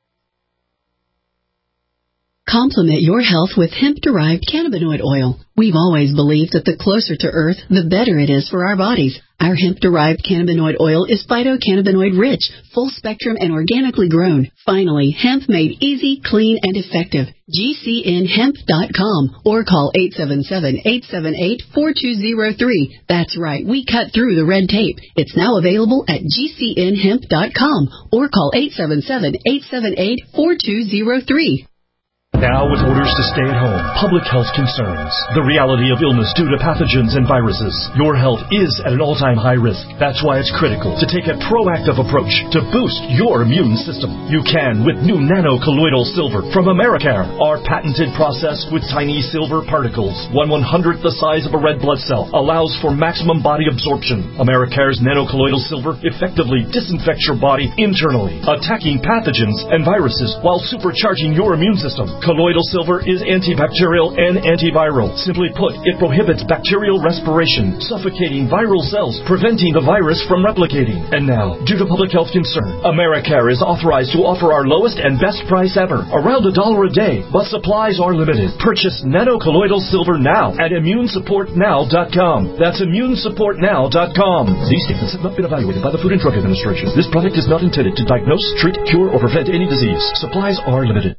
Complement your health with hemp-derived cannabinoid oil. We've always believed that the closer to Earth, the better it is for our bodies. Our hemp-derived cannabinoid oil is phytocannabinoid-rich, full-spectrum, and organically grown. Finally, hemp made easy, clean, and effective. G C N hemp dot com or call eight seven seven, eight seven eight, four two zero three. That's right, we cut through the red tape. It's now available at G C N hemp dot com or call eight seven seven, eight seven eight, four two zero three. Now with orders to stay at home, public health concerns, the reality of illness due to pathogens and viruses, your health is at an all-time high risk. That's why it's critical to take a proactive approach to boost your immune system. You can with new nano-colloidal silver from Americare. Our patented process with tiny silver particles, one one-hundredth the size of a red blood cell, allows for maximum body absorption. Americare's nano-colloidal silver effectively disinfects your body internally, attacking pathogens and viruses while supercharging your immune system. Colloidal silver is antibacterial and antiviral. Simply put, it prohibits bacterial respiration, suffocating viral cells, preventing the virus from replicating. And now, due to public health concern, Americare is authorized to offer our lowest and best price ever, around a dollar a day, but supplies are limited. Purchase nano-colloidal silver now at immune support now dot com. That's immune support now dot com. These statements have not been evaluated by the Food and Drug Administration. This product is not intended to diagnose, treat, cure, or prevent any disease. Supplies are limited.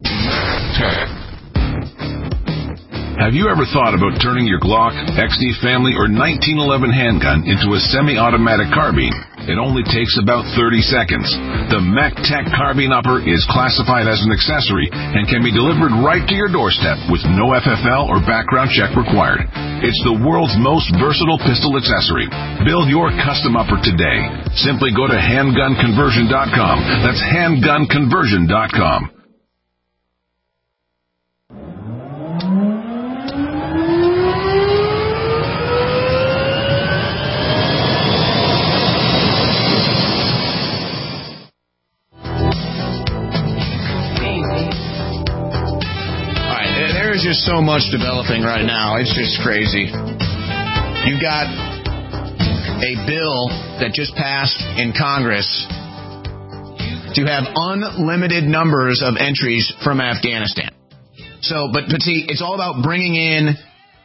Have you ever thought about turning your Glock, X D Family, or nineteen eleven handgun into a semi-automatic carbine? It only takes about thirty seconds. The MechTech Carbine Upper is classified as an accessory and can be delivered right to your doorstep with no F F L or background check required. It's the world's most versatile pistol accessory. Build your custom upper today. Simply go to handgun conversion dot com. That's handgun conversion dot com. There's just so much developing right now. It's just crazy. You've got a bill that just passed in Congress to have unlimited numbers of entries from Afghanistan. So, but, but see, it's all about bringing in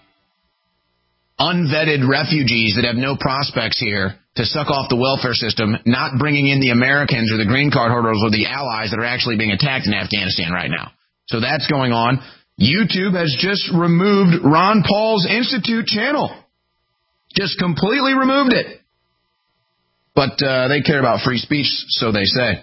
unvetted refugees that have no prospects here to suck off the welfare system, not bringing in the Americans or the green card holders or the allies that are actually being attacked in Afghanistan right now. So that's going on. YouTube has just removed Ron Paul's Institute channel. Just completely removed it. But uh, they care about free speech, so they say.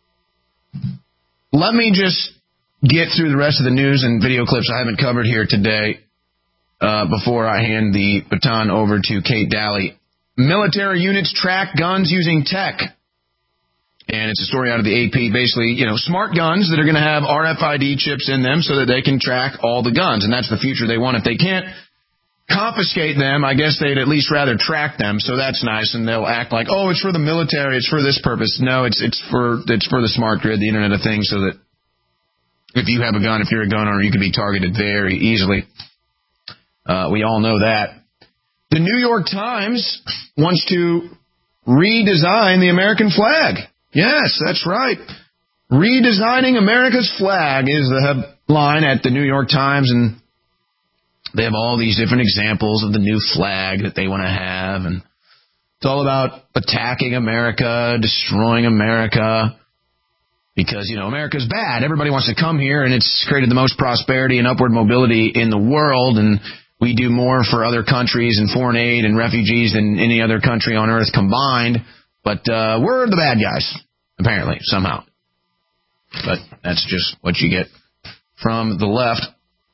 Let me just get through the rest of the news and video clips I haven't covered here today uh, before I hand the baton over to Kate Daly. Military units track guns using tech. And it's a story out of the A P, basically, you know, smart guns that are going to have R F I D chips in them so that they can track all the guns. And that's the future they want. If they can't confiscate them, I guess they'd at least rather track them. So that's nice. And they'll act like, oh, it's for the military. It's for this purpose. No, it's it's for it's for the smart grid, the Internet of Things, so that if you have a gun, if you're a gun owner, you can be targeted very easily. Uh, we all know that. The New York Times wants to redesign the American flag. Yes, that's right. Redesigning America's flag is the headline at the New York Times, and they have all these different examples of the new flag that they want to have, and it's all about attacking America, destroying America. because, you know, America's bad. Everybody wants to come here, and it's created the most prosperity and upward mobility in the world, and we do more for other countries and foreign aid and refugees than any other country on earth combined. But uh, we're the bad guys, apparently, somehow. But that's just what you get from the left.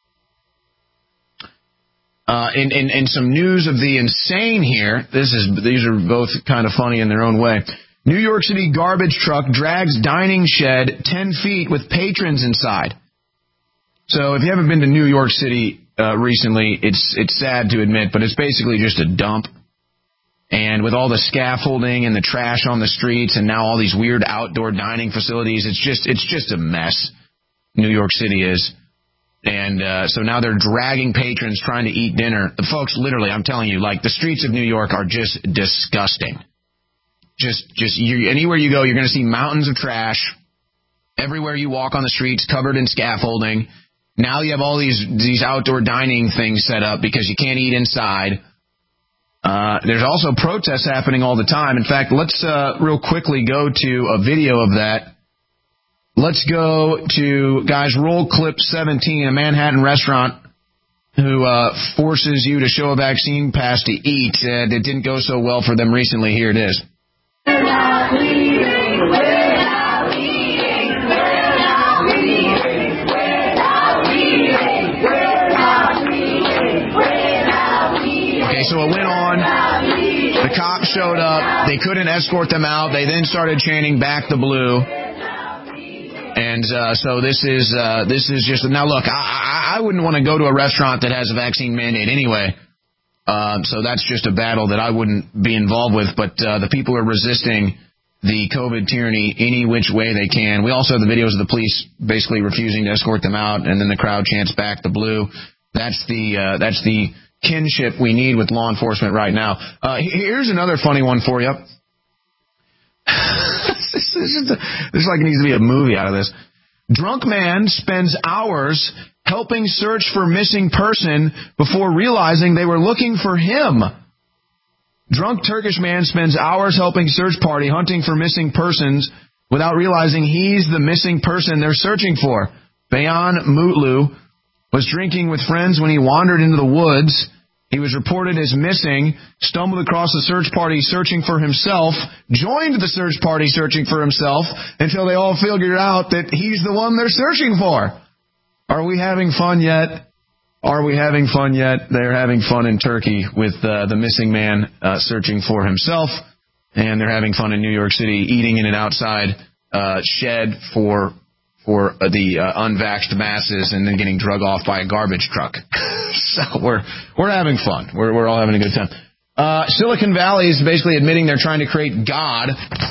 Uh, in, in, in some news of the insane here, this is these are both kind of funny in their own way. New York City garbage truck drags dining shed ten feet with patrons inside. So if you haven't been to New York City uh, recently, it's it's sad to admit, but it's basically just a dump. And with all the scaffolding and the trash on the streets and now all these weird outdoor dining facilities, it's just it's just a mess. New York City is. And uh, so now they're dragging patrons trying to eat dinner. The folks, literally, I'm telling you, like, the streets of New York are just disgusting. Just, just you, anywhere you go, you're going to see mountains of trash. Everywhere you walk on the streets, covered in scaffolding. Now you have all these these outdoor dining things set up because you can't eat inside. Uh, there's also protests happening all the time. In fact, let's uh, real quickly go to a video of that. Let's go to, guys, roll clip seventeen, a Manhattan restaurant who uh, forces you to show a vaccine pass to eat. Uh, it didn't go so well for them recently. Here it is. We're not leaving, we're not leaving, we're not leaving, we're not leaving, we're not leaving, we're not leaving. Okay, so it went on. The cops showed up. They couldn't escort them out. They then started chanting, "Back the blue." And uh, so this is uh, this is just now. Look, I, I, I wouldn't want to go to a restaurant that has a vaccine mandate anyway. Uh, so that's just a battle that I wouldn't be involved with. But uh, the people are resisting the COVID tyranny any which way they can. We also have the videos of the police basically refusing to escort them out, and then the crowd chants "Back the blue." That's the uh, that's the kinship we need with law enforcement right now. Uh, here's another funny one for you. This is, this is like needs to be a movie out of this. Drunk man spends hours helping search for missing person before realizing they were looking for him. Drunk Turkish man spends hours helping search party hunting for missing persons without realizing he's the missing person they're searching for. Bayan Mutlu was drinking with friends when he wandered into the woods. He was reported as missing, stumbled across the search party searching for himself, joined the search party searching for himself, until they all figured out that he's the one they're searching for. Are we having fun yet? Are we having fun yet? They're having fun in Turkey with uh, the missing man uh, searching for himself, and they're having fun in New York City eating in an outside uh, shed for for uh, the uh, unvaxxed masses, and then getting drug off by a garbage truck. So we're we're having fun. We're we're all having a good time. Uh, Silicon Valley is basically admitting they're trying to create God.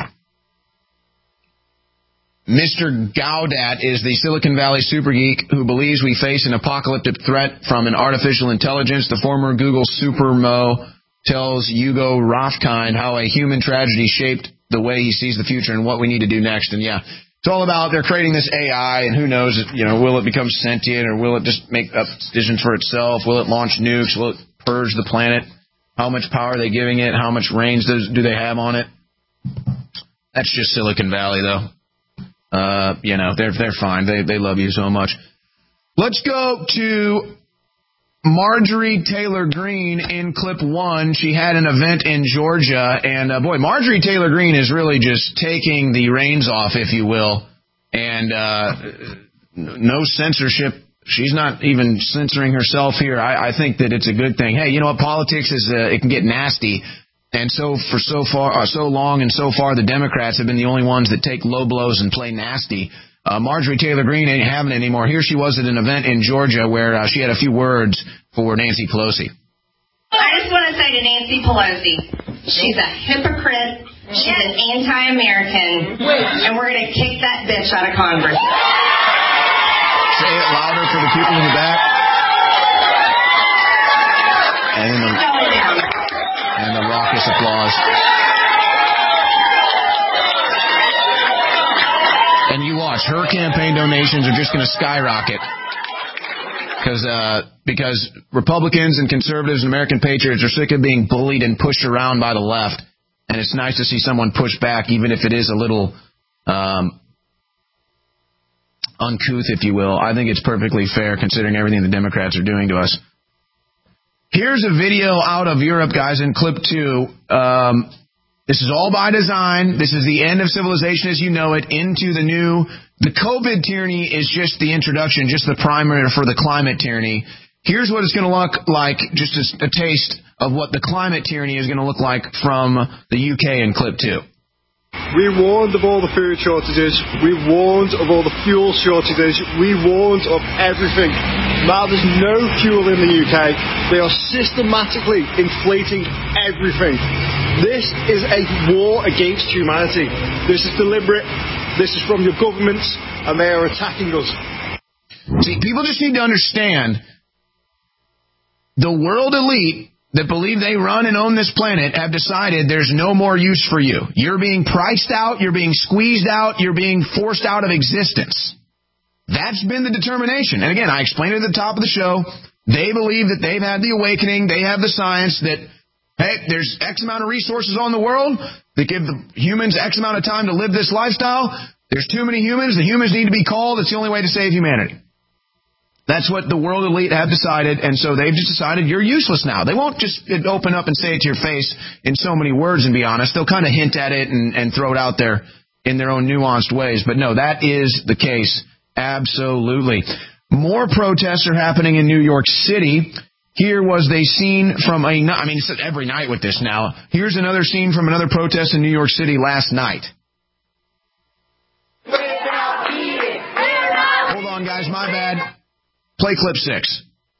Mister Gaudat is the Silicon Valley super geek who believes we face an apocalyptic threat from an artificial intelligence. The former Google super mo tells Hugo Rothkind how a human tragedy shaped the way he sees the future and what we need to do next. And yeah, it's all about they're creating this A I, and who knows, you know, will it become sentient, or will it just make up decisions for itself? Will it launch nukes? Will it purge the planet? How much power are they giving it? How much range does, do they have on it? That's just Silicon Valley, though. Uh, you know, they're they're fine. They they love you so much. Let's go to Marjorie Taylor Greene in clip one. She had an event in Georgia, and uh, boy, Marjorie Taylor Greene is really just taking the reins off, if you will, and uh, no censorship. She's not even censoring herself here. I, I think that it's a good thing. Hey, you know what? Politics is uh, it can get nasty, and so for so far, uh, so long, and so far, the Democrats have been the only ones that take low blows and play nasty. Uh, Marjorie Taylor Greene ain't having it anymore. Here she was at an event in Georgia where uh, she had a few words for Nancy Pelosi. I just want to say to Nancy Pelosi, she's a hypocrite, she's an anti-American, and we're going to kick that bitch out of Congress. Say it louder for the people in the back. And the, and the raucous applause. And you watch, her campaign donations are just going to skyrocket. Because uh, because Republicans and conservatives and American patriots are sick of being bullied and pushed around by the left. And it's nice to see someone push back, even if it is a little, um, uncouth, if you will. I think it's perfectly fair considering everything the Democrats are doing to us. Here's a video out of Europe, guys, in clip two. Um, this is all by design. This is the end of civilization as you know it into the new. The COVID tyranny is just the introduction, just the primer for the climate tyranny. Here's what it's going to look like, just a, a taste of what the climate tyranny is going to look like from the U K in clip two. We warned of all the food shortages. We warned of all the fuel shortages. We warned of everything. Now there's no fuel in the U K. They are systematically inflating everything. This is a war against humanity. This is deliberate. This is from your governments, and they are attacking us. See, people just need to understand the world elite that believe they run and own this planet have decided there's no more use for you. You're being priced out, you're being squeezed out, you're being forced out of existence. That's been the determination. And again, I explained it at the top of the show. They believe that they've had the awakening, they have the science that, hey, there's X amount of resources on the world that give the humans X amount of time to live this lifestyle. There's too many humans. The humans need to be called. It's the only way to save humanity. That's what the world elite have decided, and so they've just decided you're useless now. They won't just open up and say it to your face in so many words and be honest. They'll kind of hint at it and, and throw it out there in their own nuanced ways. But no, that is the case. Absolutely. More protests are happening in New York City. Here was a scene from a, I mean, it's every night with this now. Here's another scene from another protest in New York City last night. Hold on, guys, my bad. Play clip six.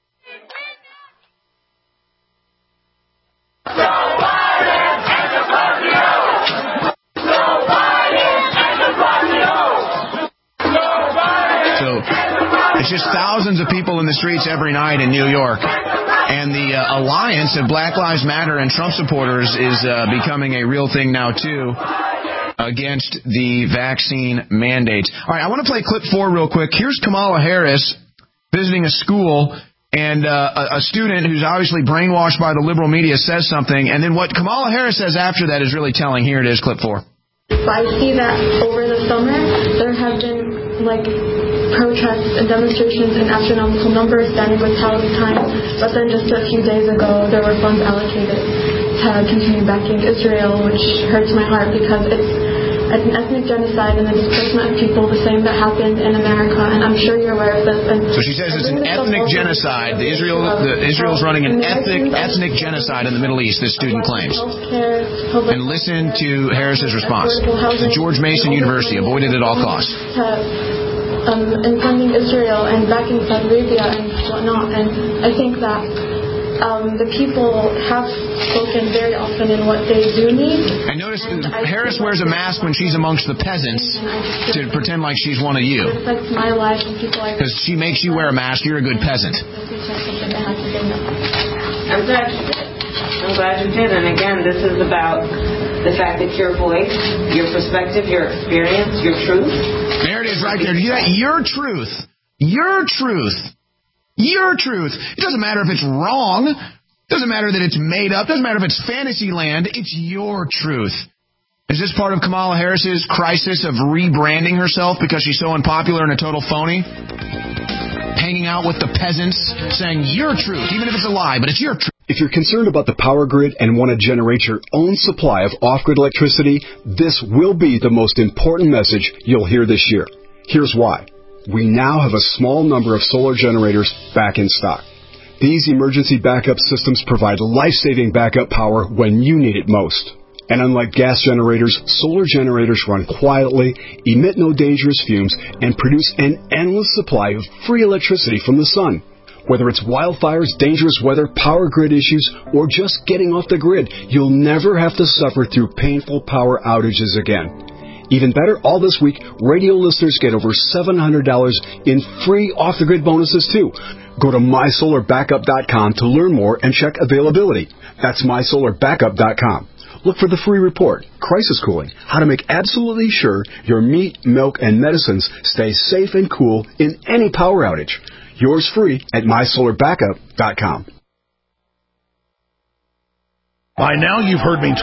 So it's just thousands of people in the streets every night in New York. And the uh, alliance of Black Lives Matter and Trump supporters is uh, becoming a real thing now, too, against the vaccine mandates. All right, I want to play clip four real quick. Here's Kamala Harris visiting a school, and uh, a, a student who's obviously brainwashed by the liberal media says something, and then what Kamala Harris says after that is really telling. Here it is, clip four. I see that over the summer there have been, like, protests and demonstrations in astronomical numbers standing with Palestine, but then just a few days ago there were funds allocated to continue backing Israel, which hurts my heart because it's an ethnic genocide and the displacement of people, the same that happened in America, and I'm sure you're aware of this. And so she says it's an ethnic genocide. The Israel, the Israel's running an ethnic ethnic genocide in the Middle East. This student claims. And listen to Harris's response. George Mason University avoided at all costs. Um, and funding Israel and backing Saudi Arabia and whatnot, and I think that um, the people have spoken very often in what they do need. And notice and Harris wears a mask when she's amongst the peasants to pretend like she's one of you. It affects my life and people like because she makes you wear a mask. You're a good peasant. I'm glad you did. I'm glad you did. And again, this is about the fact that your voice, your perspective, your experience, your truth. There it is right there. You that? Your truth. Your truth. Your truth. It doesn't matter if it's wrong. It doesn't matter that it's made up. It doesn't matter if it's fantasy land. It's your truth. Is this part of Kamala Harris's crisis of rebranding herself because she's so unpopular and a total phony? Hanging out with the peasants, saying your truth, even if it's a lie, but it's your truth. If you're concerned about the power grid and want to generate your own supply of off-grid electricity, this will be the most important message you'll hear this year. Here's why. We now have a small number of solar generators back in stock. These emergency backup systems provide life-saving backup power when you need it most. And unlike gas generators, solar generators run quietly, emit no dangerous fumes, and produce an endless supply of free electricity from the sun. Whether it's wildfires, dangerous weather, power grid issues, or just getting off the grid, you'll never have to suffer through painful power outages again. Even better, all this week, radio listeners get over seven hundred dollars in free off-the-grid bonuses, too. Go to my solar backup dot com to learn more and check availability. That's my solar backup dot com. Look for the free report, Crisis Cooling, how to make absolutely sure your meat, milk, and medicines stay safe and cool in any power outage. Yours free at my solar backup dot com. By now you've heard me